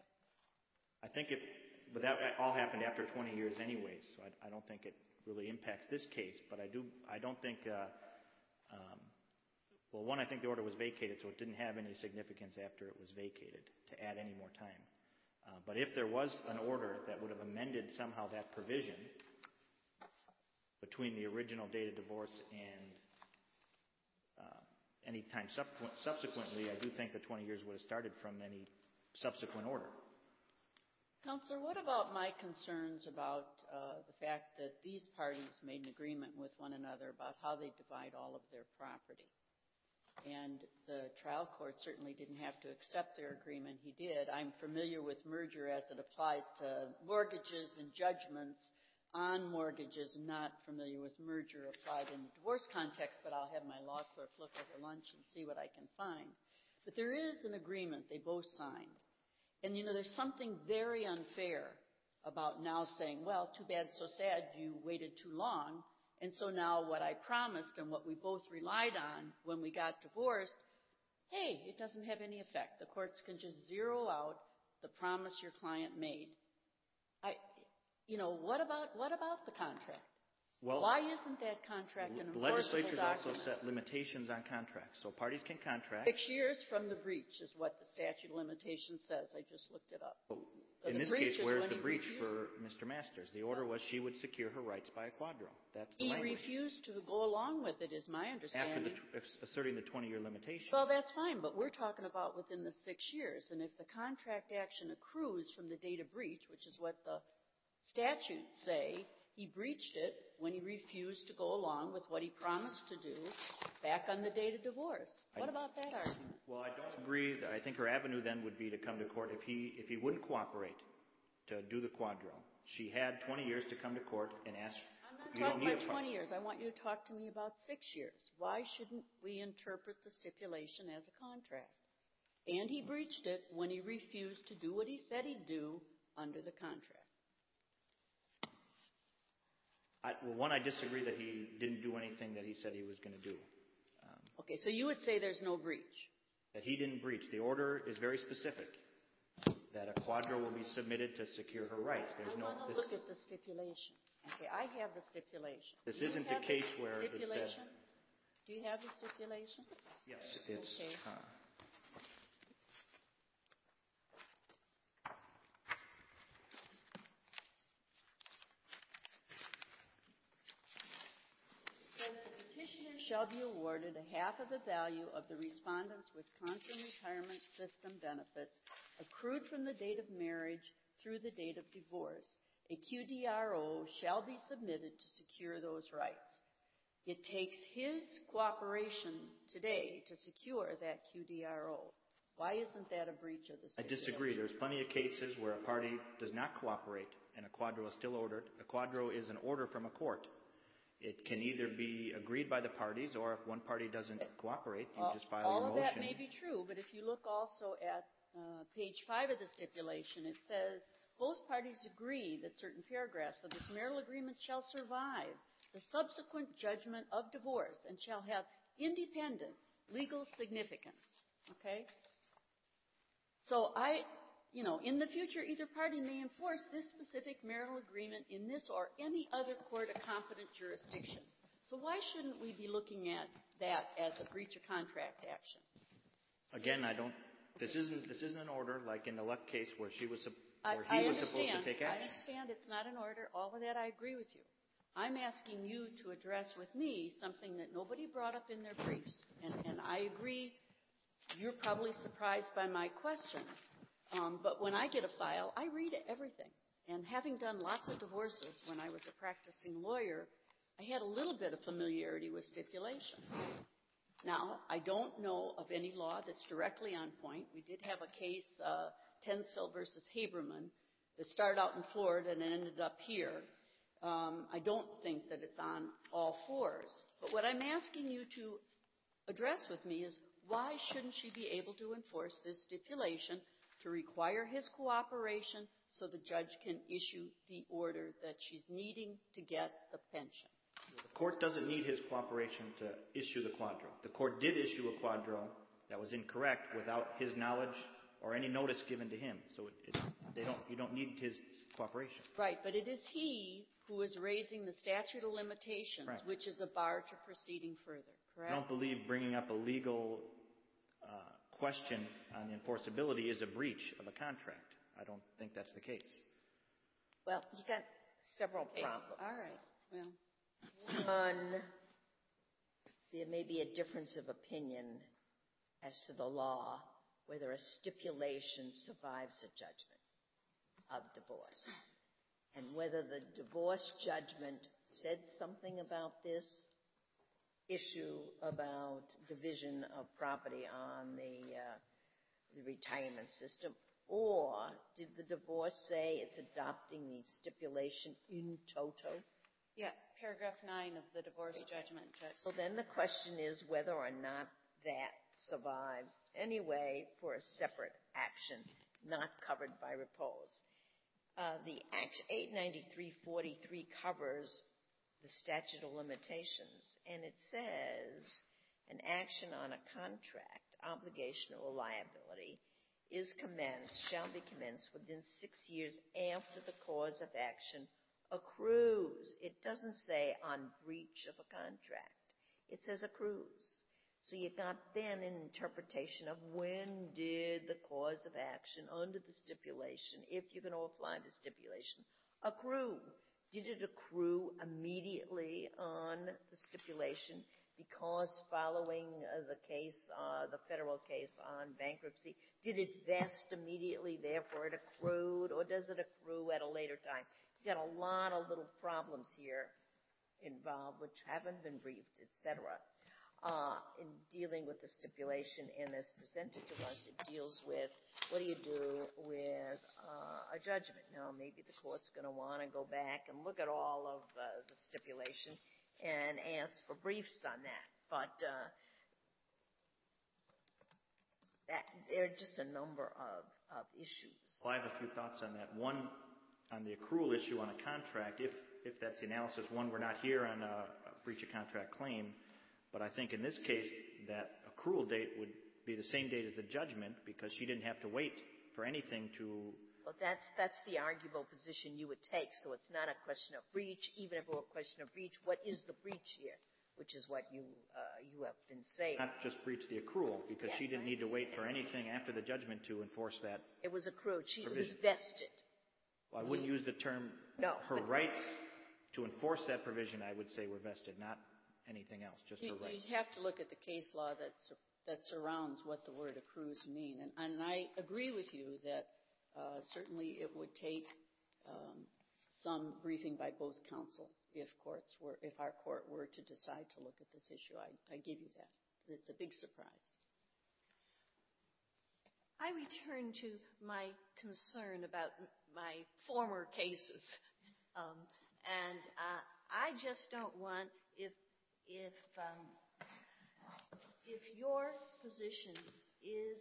I think it, but that all happened after twenty years anyways, so I, I don't think it really impacts this case. But I do, I don't think, uh, um, well, one, I think the order was vacated, so it didn't have any significance after it was vacated to add any more time. Uh, but if there was an order that would have amended somehow that provision between the original date of divorce and uh, any time subsequent, subsequently, I do think the twenty years would have started from any subsequent order. Counselor, what about my concerns about uh, the fact that these parties made an agreement with one another about how they divide all of their property? And the trial court certainly didn't have to accept their agreement. He did. I'm familiar with merger as it applies to mortgages and judgments on mortgages, not familiar with merger applied in the divorce context, but I'll have my law clerk look over lunch and see what I can find. But there is an agreement they both signed. And, you know, there's something very unfair about now saying, well, too bad, so sad, you waited too long. And so now what I promised and what we both relied on when we got divorced, hey, it doesn't have any effect. The courts can just zero out the promise your client made. I, you know, what about what about the contract? Well, Why isn't that contract an the enforceable legislatures also document? set limitations on contracts, so parties can contract. Six years from the breach is what the statute of limitations says. I just looked it up. But So in the this breach case, is where's when the he breach refused. for Mister Masters? The order was she would secure her rights by a quadro. That's the He language. refused to go along with it, is my After understanding. the, tw- asserting the twenty-year limitation. Well, that's fine, but we're talking about within the six years. And if the contract action accrues from the date of breach, which is what the statutes say, he breached it when he refused to go along with what he promised to do back on the date of divorce. What I- about that argument? Well, I don't agree. I think her avenue then would be to come to court if he if he wouldn't cooperate to do the quadro. She had twenty years to come to court and ask. I'm not You don't talking need about a quad- twenty years. I want you to talk to me about six years. Why shouldn't we interpret the stipulation as a contract? And he breached it when he refused to do what he said he'd do under the contract. I, well, one, I disagree that he didn't do anything that he said he was going to do. Um, Okay, so you would say there's no breach. that he didn't breach. The order is very specific. That a quadro will be submitted to secure her rights. There's I no. want to This, look at the stipulation. Okay, I have the stipulation. this Do you isn't have a the case where it said. stipulation? Do you have the stipulation? Yes, it's. Okay. Uh, Says the petitioner shall be awarded a half of the value of the respondent's Wisconsin retirement system benefits accrued from the date of marriage through the date of divorce. A Q D R O shall be submitted to secure those rights. It takes his cooperation today to secure that Q D R O. Why isn't that a breach of the I stipulation? disagree. There's plenty of cases where a party does not cooperate and a quadro is still ordered. A quadro is an order from a court. It can either be agreed by the parties, or if one party doesn't cooperate, you All- just file All your of motion. that may be true, but if you look also at uh, page five of the stipulation, it says, both parties agree that certain paragraphs of this marital agreement shall survive the subsequent judgment of divorce and shall have independent legal significance. Okay? So I, you know, in the future, either party may enforce this specific marital agreement in this or any other court of competent jurisdiction. So why shouldn't we be looking at that as a breach of contract action? Again, I don't. This isn't. This isn't an order like in the Luck case where she was. sup- I, Where I he was supposed understand. to take I action. understand it's not an order. All of that I agree with you. I'm asking you to address with me something that nobody brought up in their briefs. And, and I agree, you're probably surprised by my questions. Um, but when I get a file, I read everything. And having done lots of divorces when I was a practicing lawyer, I had a little bit of familiarity with stipulation. Now, I don't know of any law that's directly on point. We did have a case, uh, Tensville versus Haberman, that started out in Florida and ended up here. Um, I don't think that it's on all fours. But what I'm asking you to address with me is, why shouldn't she be able to enforce this stipulation to require his cooperation so the judge can issue the order that she's needing to get the pension? The court doesn't need his cooperation to issue the quadro. The court did issue a quadro that was incorrect without his knowledge or any notice given to him. So it, it, they don't. You don't need his cooperation. Right, but it is he who is raising the statute of limitations, Right. which is a bar to proceeding further, correct? I don't believe bringing up a legal uh, question on the enforceability is a breach of a contract. I don't think that's the case. Well, you got several Okay, problems. all right, well, One, there may be a difference of opinion as to the law, whether a stipulation survives a judgment of divorce, and whether the divorce judgment said something about this issue about division of property on the, uh, the retirement system, or did the divorce say it's adopting the stipulation in toto? Yeah, paragraph nine of the divorce judgment, Judge. So then the question is whether or not that survives anyway for a separate action not covered by repose. Uh, the Act eight ninety-three forty-three covers the statute of limitations, and it says an action on a contract, obligation, or liability is commenced, shall be commenced within six years after the cause of action accrues. it doesn't say on breach of a contract. It says accrues. So you got then an interpretation of when did the cause of action under the stipulation, if you're going to apply the stipulation, accrue. Did it accrue immediately on the stipulation because following uh, the case, uh, the federal case on bankruptcy, did it vest immediately, therefore it accrued, or does it accrue at a later time? You got a lot of little problems here involved which haven't been briefed, et cetera. Uh, in dealing with the stipulation and as presented to us, it deals with what do you do with uh, a judgment. Now, maybe the court's going to want to go back and look at all of uh, the stipulation and ask for briefs on that. But uh, that, there are just a number of, of issues. Well, I have a few thoughts on that. One, on the accrual issue on a contract, if, if that's the analysis, one, we're not here on a, a breach of contract claim. But I think in this case, that accrual date would be the same date as the judgment because she didn't have to wait for anything to... Well, that's that's the arguable position you would take. So it's not a question of breach. Even if it were a question of breach, what is the breach here? Which is what you uh, you have been saying. Not just breach the accrual because Yeah. she didn't need to wait for anything after the judgment to enforce that. It was accrued. She, it was provision. vested. Well, I wouldn't use the term... No. Her but- rights to enforce that provision, I would say, were vested, not anything else, just You, her rights. you have to look at the case law that, sur- that surrounds what the word accrues mean. And, and I agree with you that uh, certainly it would take um, some briefing by both counsel if courts were, if our court were to decide to look at this issue. I, I give you that. It's a big surprise. I return to my concern about m- my former cases. Um, and uh, I just don't want, if if um, if your position is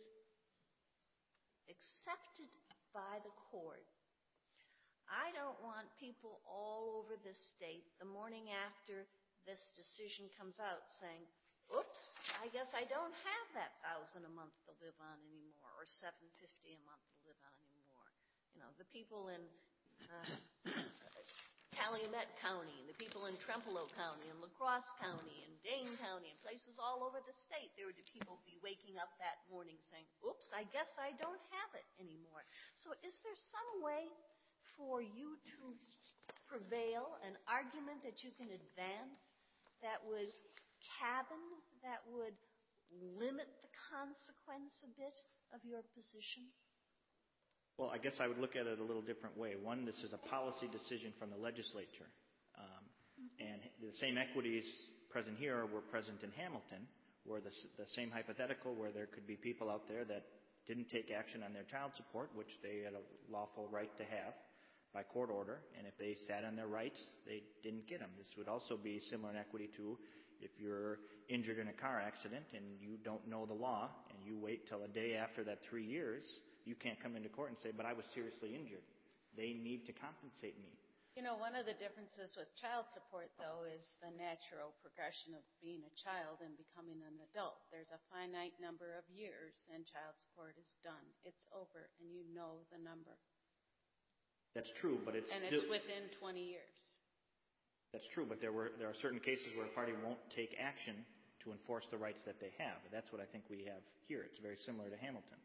accepted by the court, I don't want people all over this state the morning after this decision comes out saying, oops, I guess I don't have that thousand a month to live on anymore, or seven fifty a month to live on anymore. You know, the people in uh, Calumet County, and the people in Trempealeau County, and La Crosse County, and Dane County, and places all over the state, there would be people be waking up that morning saying, oops, I guess I don't have it anymore. So is there some way for you to prevail, an argument that you can advance that would cabin, that would limit the consequence a bit of your position? Well, I guess I would look at it a little different way. One, this is a policy decision from the legislature. Um, and the same equities present here were present in Hamilton, where the, the same hypothetical where there could be people out there that didn't take action on their child support, which they had a lawful right to have by court order. And if they sat on their rights, they didn't get them. This would also be similar in equity to if you're injured in a car accident and you don't know the law and you wait till a day after that three years, you can't come into court and say, but I was seriously injured. They need to compensate me. You know, one of the differences with child support, though, is the natural progression of being a child and becoming an adult. There's a finite number of years, and child support is done. It's over, and you know the number. That's true, but it's And still... it's within twenty years. That's true, but there were there are certain cases where a party won't take action to enforce the rights that they have. That's what I think we have here. It's very similar to Hamilton.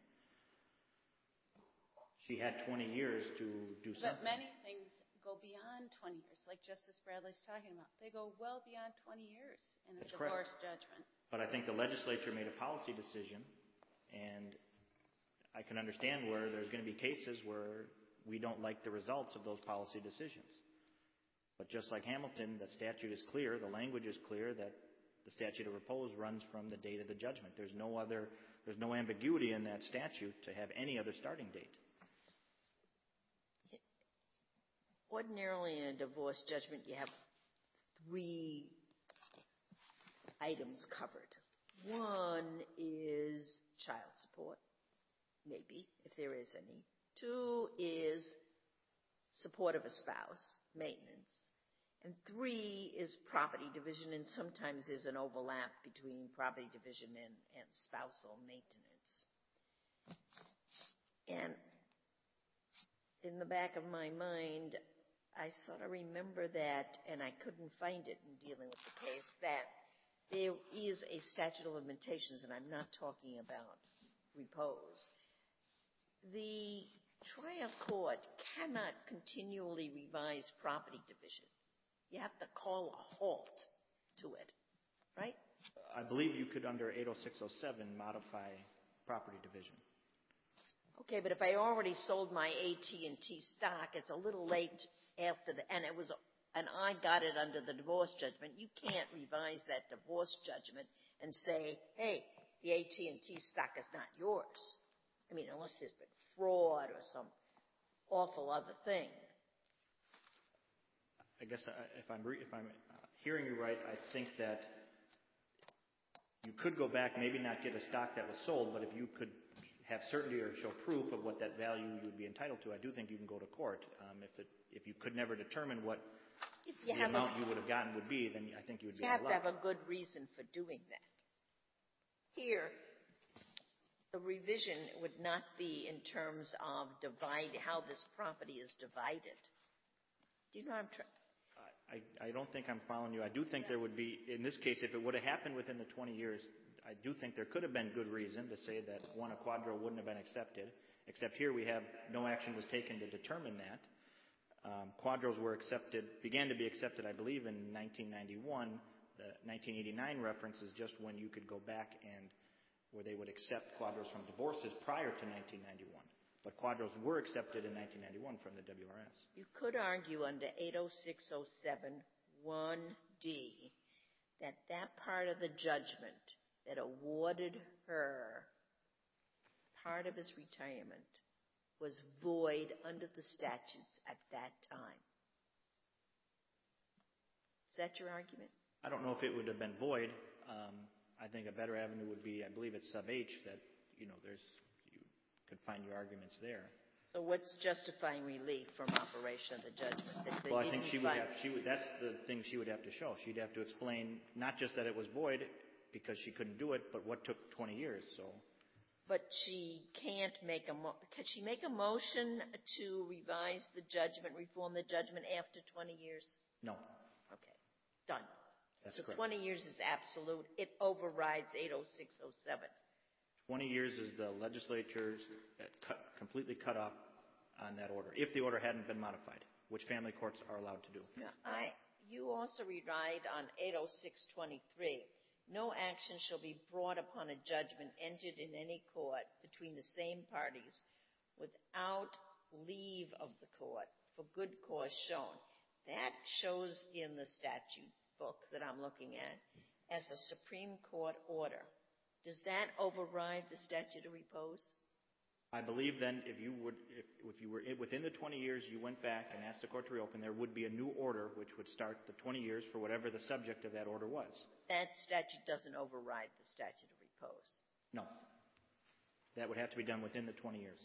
She had twenty years to do something. But many things go beyond twenty years, like Justice Bradley's talking about. They go well beyond twenty years in a That's correct. divorce judgment. But I think the legislature made a policy decision, and I can understand where there's going to be cases where we don't like the results of those policy decisions. But just like Hamilton, the statute is clear, the language is clear that the statute of repose runs from the date of the judgment. There's no other, there's no ambiguity in that statute to have any other starting date. Ordinarily, in a divorce judgment, you have three items covered. One is child support, maybe, if there is any. Two is support of a spouse, maintenance. And three is property division, and sometimes there's an overlap between property division and, and spousal maintenance. And in the back of my mind, I sort of remember that, and I couldn't find it in dealing with the case, that there is a statute of limitations, and I'm not talking about repose. The trial court cannot continually revise property division. You have to call a halt to it, right? I believe you could, under eight oh six oh seven, modify property division. Okay, but if I already sold my A T and T stock, it's a little late after the, and it was, and I got it under the divorce judgment. You can't revise that divorce judgment and say, hey, the A T and T stock is not yours. I mean, unless there's been fraud or some awful other thing. I guess I, if I'm re, if I'm uh, hearing you right, I think that you could go back, maybe not get a stock that was sold, but if you could have certainty or show proof of what that value you would be entitled to, I do think you can go to court. Um, if it, if you could never determine what If you the have amount a, you would have gotten would be, then I think you would be you have to allowed. have a good reason for doing that. Here, the revision would not be in terms of divide how this property is divided. Do you know what I'm trying? I, I don't think I'm following you. I do think there would be, in this case, if it would have happened within the twenty years, I do think there could have been good reason to say that one, a quadro wouldn't have been accepted, except here we have no action was taken to determine that. Um, quadros were accepted, began to be accepted, I believe, in nineteen ninety-one. The nineteen eighty-nine reference is just when you could go back and where they would accept quadros from divorces prior to nineteen ninety-one. But quadros were accepted in nineteen ninety-one from the W R S. You could argue under eight oh six oh seven one D that that part of the judgment that awarded her part of his retirement was void under the statutes at that time. Is that your argument? I don't know if it would have been void. Um, I think a better avenue would be, I believe it's sub H, that, you know, there's, you could find your arguments there. So what's justifying relief from operation of the judgment? That they Well, I think didn't she would find- have, she would, that's the thing she would have to show. She'd have to explain not just that it was void because she couldn't do it, but what took twenty years, so. But she can't make a, mo- can she make a motion to revise the judgment, reform the judgment after twenty years? No, Okay, done. that's So correct. twenty years is absolute. It overrides eight oh six oh seven. twenty years is the legislature's uh, cut, completely cut off on that order, if the order hadn't been modified, which family courts are allowed to do. Now, I, you also relied on eight oh six twenty-three. No action shall be brought upon a judgment entered in any court between the same parties without leave of the court for good cause shown. That shows in the statute book that I'm looking at as a Supreme Court order. Does that override the statute of repose? I believe then if you would, if, if you were in- within the twenty years, you went back and asked the court to reopen, there would be a new order which would start the twenty years for whatever the subject of that order was. That statute doesn't override the statute of repose. No. That would have to be done within the twenty years.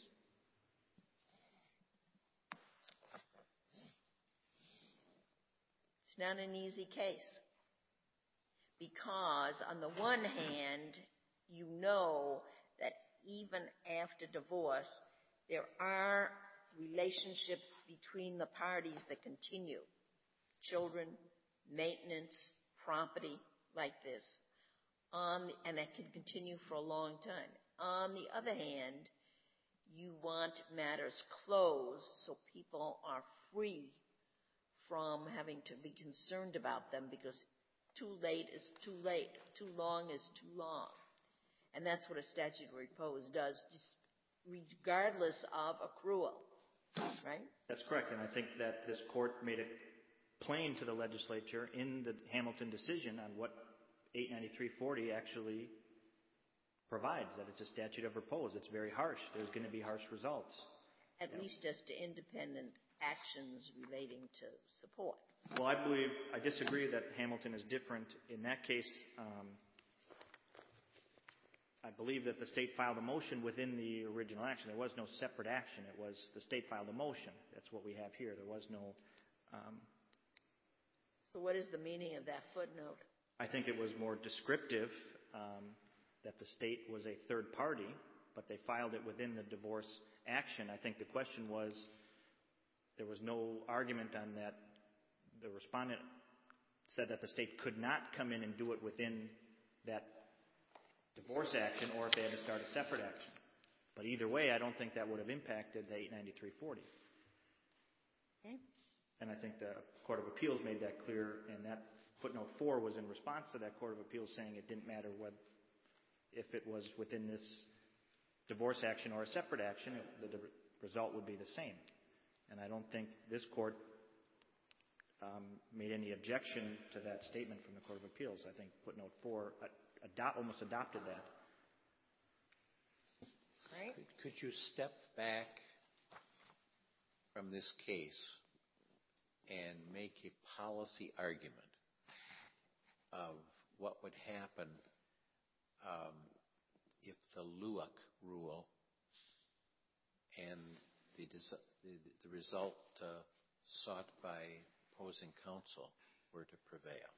It's not an easy case because on the one hand, you know that even after divorce, there are relationships between the parties that continue. Children, maintenance, property, like this. Um, and that can continue for a long time. On the other hand, you want matters closed so people are free from having to be concerned about them because too late is too late, too long is too long. And that's what a statute of repose does, just regardless of accrual, right? That's correct, and I think that this court made it plain to the legislature in the Hamilton decision on what eight ninety-three forty actually provides, that it's a statute of repose. It's very harsh. There's going to be harsh results. At yeah. least as to independent actions relating to support. Well, I believe, I disagree that Hamilton is different. In that case, um, I believe that the state filed a motion within the original action. There was no separate action. It was the state filed a motion. That's what we have here. There was no... Um, so what is the meaning of that footnote? I think it was more descriptive um, that the state was a third party, but they filed it within the divorce action. I think the question was, there was no argument on that. The respondent said that the state could not come in and do it within that divorce action or if they had to start a separate action. But either way, I don't think that would have impacted the eight ninety-three forty. Okay. And I think the Court of Appeals made that clear, and that footnote four was in response to that Court of Appeals saying it didn't matter what, if it was within this divorce action or a separate action, it, the, the result would be the same. And I don't think this court um, made any objection to that statement from the Court of Appeals. I think footnote four adopt, almost adopted that. Right. Could, could you step back from this case and make a policy argument of what would happen um, if the LUAC rule and the, the, the result uh, sought by opposing counsel were to prevail?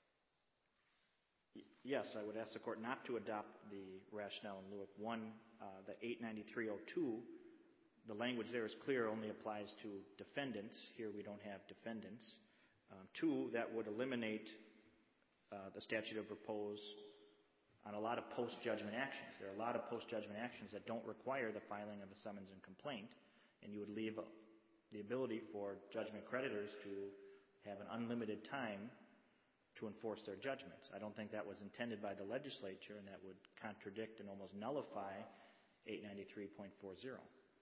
Yes, I would ask the court not to adopt the rationale in LUAC. One, uh, the eight ninety-three oh two, the language there is clear, only applies to defendants. Here we don't have defendants. Um, two, that would eliminate uh, the statute of repose on a lot of post-judgment actions. There are a lot of post-judgment actions that don't require the filing of a summons and complaint, and you would leave uh, the ability for judgment creditors to have an unlimited time to enforce their judgments. I don't think that was intended by the legislature, and that would contradict and almost nullify eight ninety-three point forty. If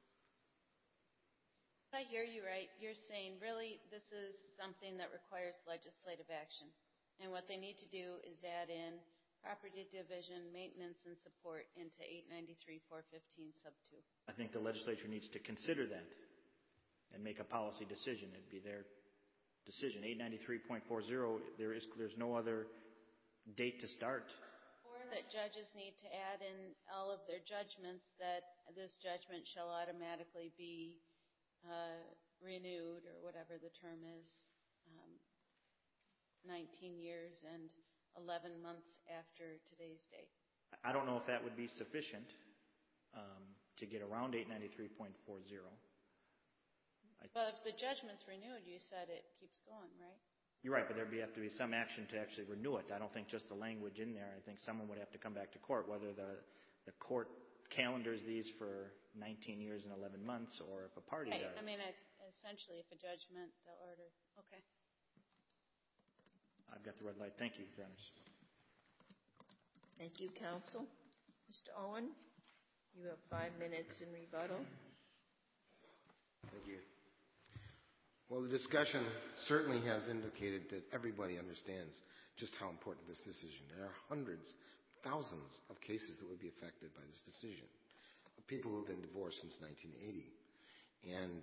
I hear you right, you're saying really this is something that requires legislative action, and what they need to do is add in property division, maintenance, and support into eight ninety-three four fifteen sub two. I think the legislature needs to consider that and make a policy decision. It'd be their decision. eight ninety-three point forty, there is there's no other date to start. Or that judges need to add in all of their judgments, that this judgment shall automatically be uh, renewed, or whatever the term is, um, nineteen years and eleven months after today's date. I don't know if that would be sufficient um, to get around eight ninety-three point forty. Well, if the judgment's renewed, you said it keeps going, right? You're right, but there'd be, have to be some action to actually renew it. I don't think just the language in there. I think someone would have to come back to court, whether the, the court calendars these for nineteen years and eleven months, or if a party right. does. I mean, essentially, if a judgment, they'll order. Okay. I've got the red light. Thank you, Your Honors. Thank you, counsel. Mister Owen, you have five minutes in rebuttal. Thank you. Well, the discussion certainly has indicated that everybody understands just how important this decision. There are hundreds, thousands of cases that would be affected by this decision, of people who have been divorced since nineteen eighty. And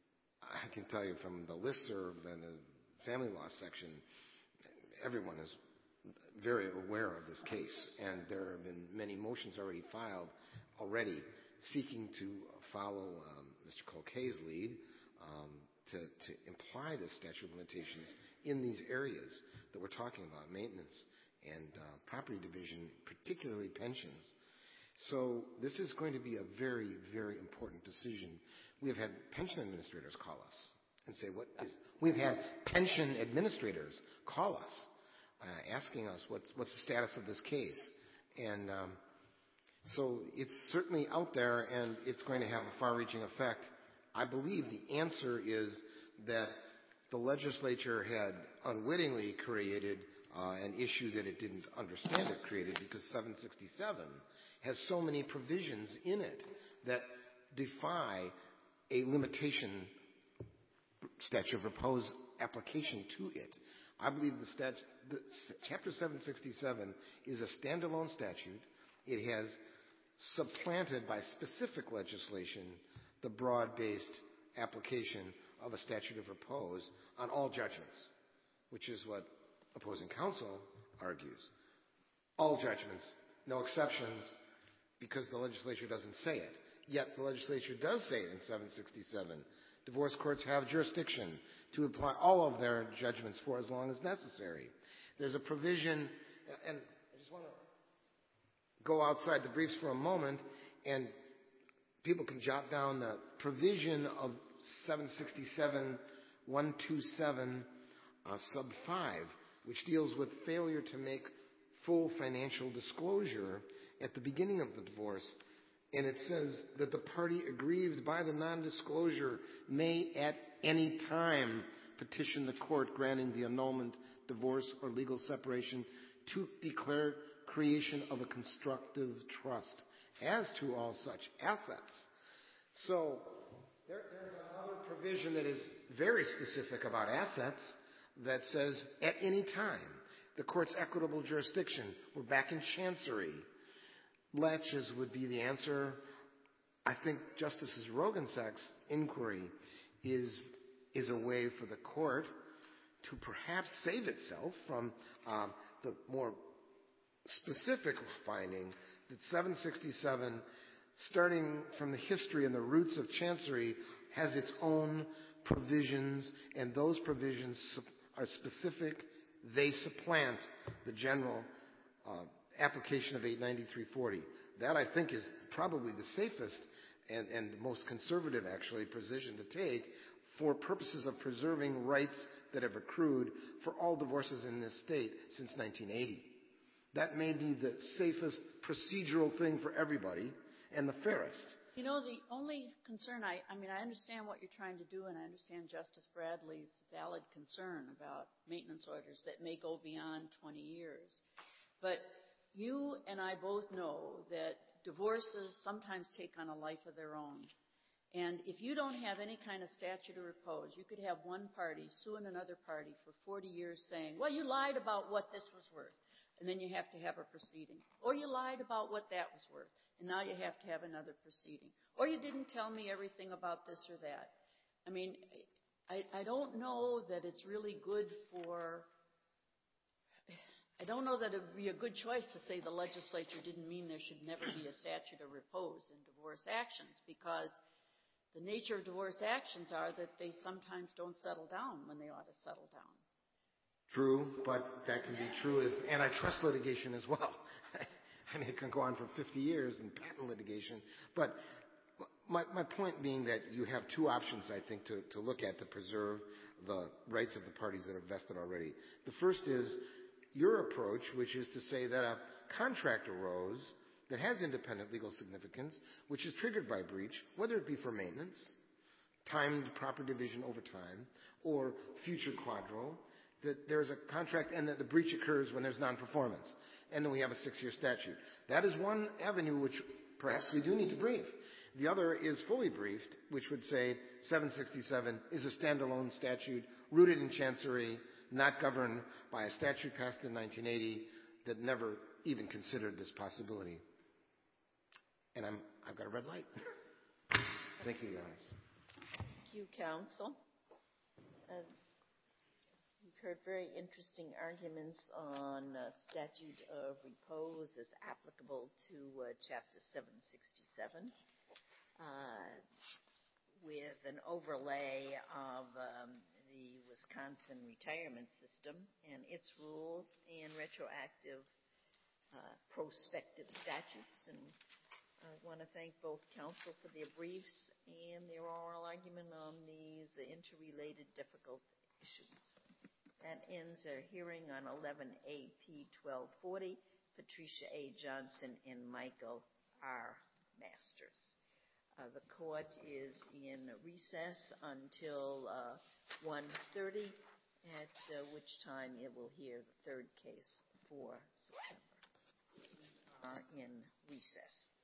I can tell you from the listserv and the family law section, everyone is very aware of this case. And there have been many motions already filed already seeking to follow um, Mister Colquet's lead, um, to, to imply the statute of limitations in these areas that we're talking about, maintenance and uh, property division, particularly pensions. So this is going to be a very, very important decision. We have had pension administrators call us and say, "What is?" We've had pension administrators call us, uh, asking us what's what's the status of this case, and um, so it's certainly out there, and it's going to have a far-reaching effect. I believe the answer is that the legislature had unwittingly created uh, an issue that it didn't understand it created, because seven sixty-seven has so many provisions in it that defy a limitation statute of repose application to it. I believe the, stat- the Chapter seven sixty-seven is a standalone statute. It has supplanted by specific legislation the broad-based application of a statute of repose on all judgments, which is what opposing counsel argues. All judgments, no exceptions, because the legislature doesn't say it. Yet the legislature does say it in seven sixty-seven. Divorce courts have jurisdiction to apply all of their judgments for as long as necessary. There's a provision, and I just want to go outside the briefs for a moment, and people can jot down the provision of seven sixty-seven one twenty-seven uh, sub five, which deals with failure to make full financial disclosure at the beginning of the divorce. And it says that the party aggrieved by the non-disclosure may at any time petition the court granting the annulment, divorce, or legal separation to declare creation of a constructive trust as to all such assets. So there, there's another provision that is very specific about assets that says at any time. The court's equitable jurisdiction. We're back in chancery. Latches would be the answer. I think Justice Rogensack's inquiry is, is a way for the court to perhaps save itself from um, the more specific finding that seven sixty-seven, starting from the history and the roots of chancery, has its own provisions, and those provisions are specific. They supplant the general uh, application of eight ninety-three forty. That, I think, is probably the safest and, and the most conservative, actually, position to take for purposes of preserving rights that have accrued for all divorces in this state since nineteen eighty. That may be the safest procedural thing for everybody and the fairest. You know, the only concern, I, I mean, I understand what you're trying to do, and I understand Justice Bradley's valid concern about maintenance orders that may go beyond twenty years. But you and I both know that divorces sometimes take on a life of their own. And if you don't have any kind of statute of repose, you could have one party suing another party for forty years saying, well, you lied about what this was worth. And then you have to have a proceeding. Or you lied about what that was worth. And now you have to have another proceeding. Or you didn't tell me everything about this or that. I mean, I, I don't know that it's really good for, I don't know that it would be a good choice to say the legislature didn't mean there should never be a statute of repose in divorce actions, because the nature of divorce actions are that they sometimes don't settle down when they ought to settle down. True, but that can be true with antitrust litigation as well. I mean, it can go on for fifty years in patent litigation. But my, my point being that you have two options, I think, to, to look at to preserve the rights of the parties that are vested already. The first is your approach, which is to say that a contract arose that has independent legal significance, which is triggered by breach, whether it be for maintenance, timed proper division over time, or future quadro, that there's a contract and that the breach occurs when there's non-performance. And then we have a six-year statute. That is one avenue which perhaps we do need to brief. The other is fully briefed, which would say seven sixty-seven is a standalone statute rooted in chancery, not governed by a statute passed in nineteen eighty that never even considered this possibility. And I'm, I've got a red light. Thank you, Your Honors. Thank you, counsel. Uh, We've heard very interesting arguments on uh, statute of repose as applicable to uh, Chapter seven sixty-seven, uh, with an overlay of um, the Wisconsin retirement system and its rules and retroactive uh, prospective statutes. And I want to thank both counsel for their briefs and their oral argument on these interrelated difficult issues. That ends our hearing on eleven A P twelve forty, Patricia A. Johnson and Michael R. Masters. Uh, the court is in recess until uh, one thirty, at uh, which time it will hear the third case for September. We are in recess.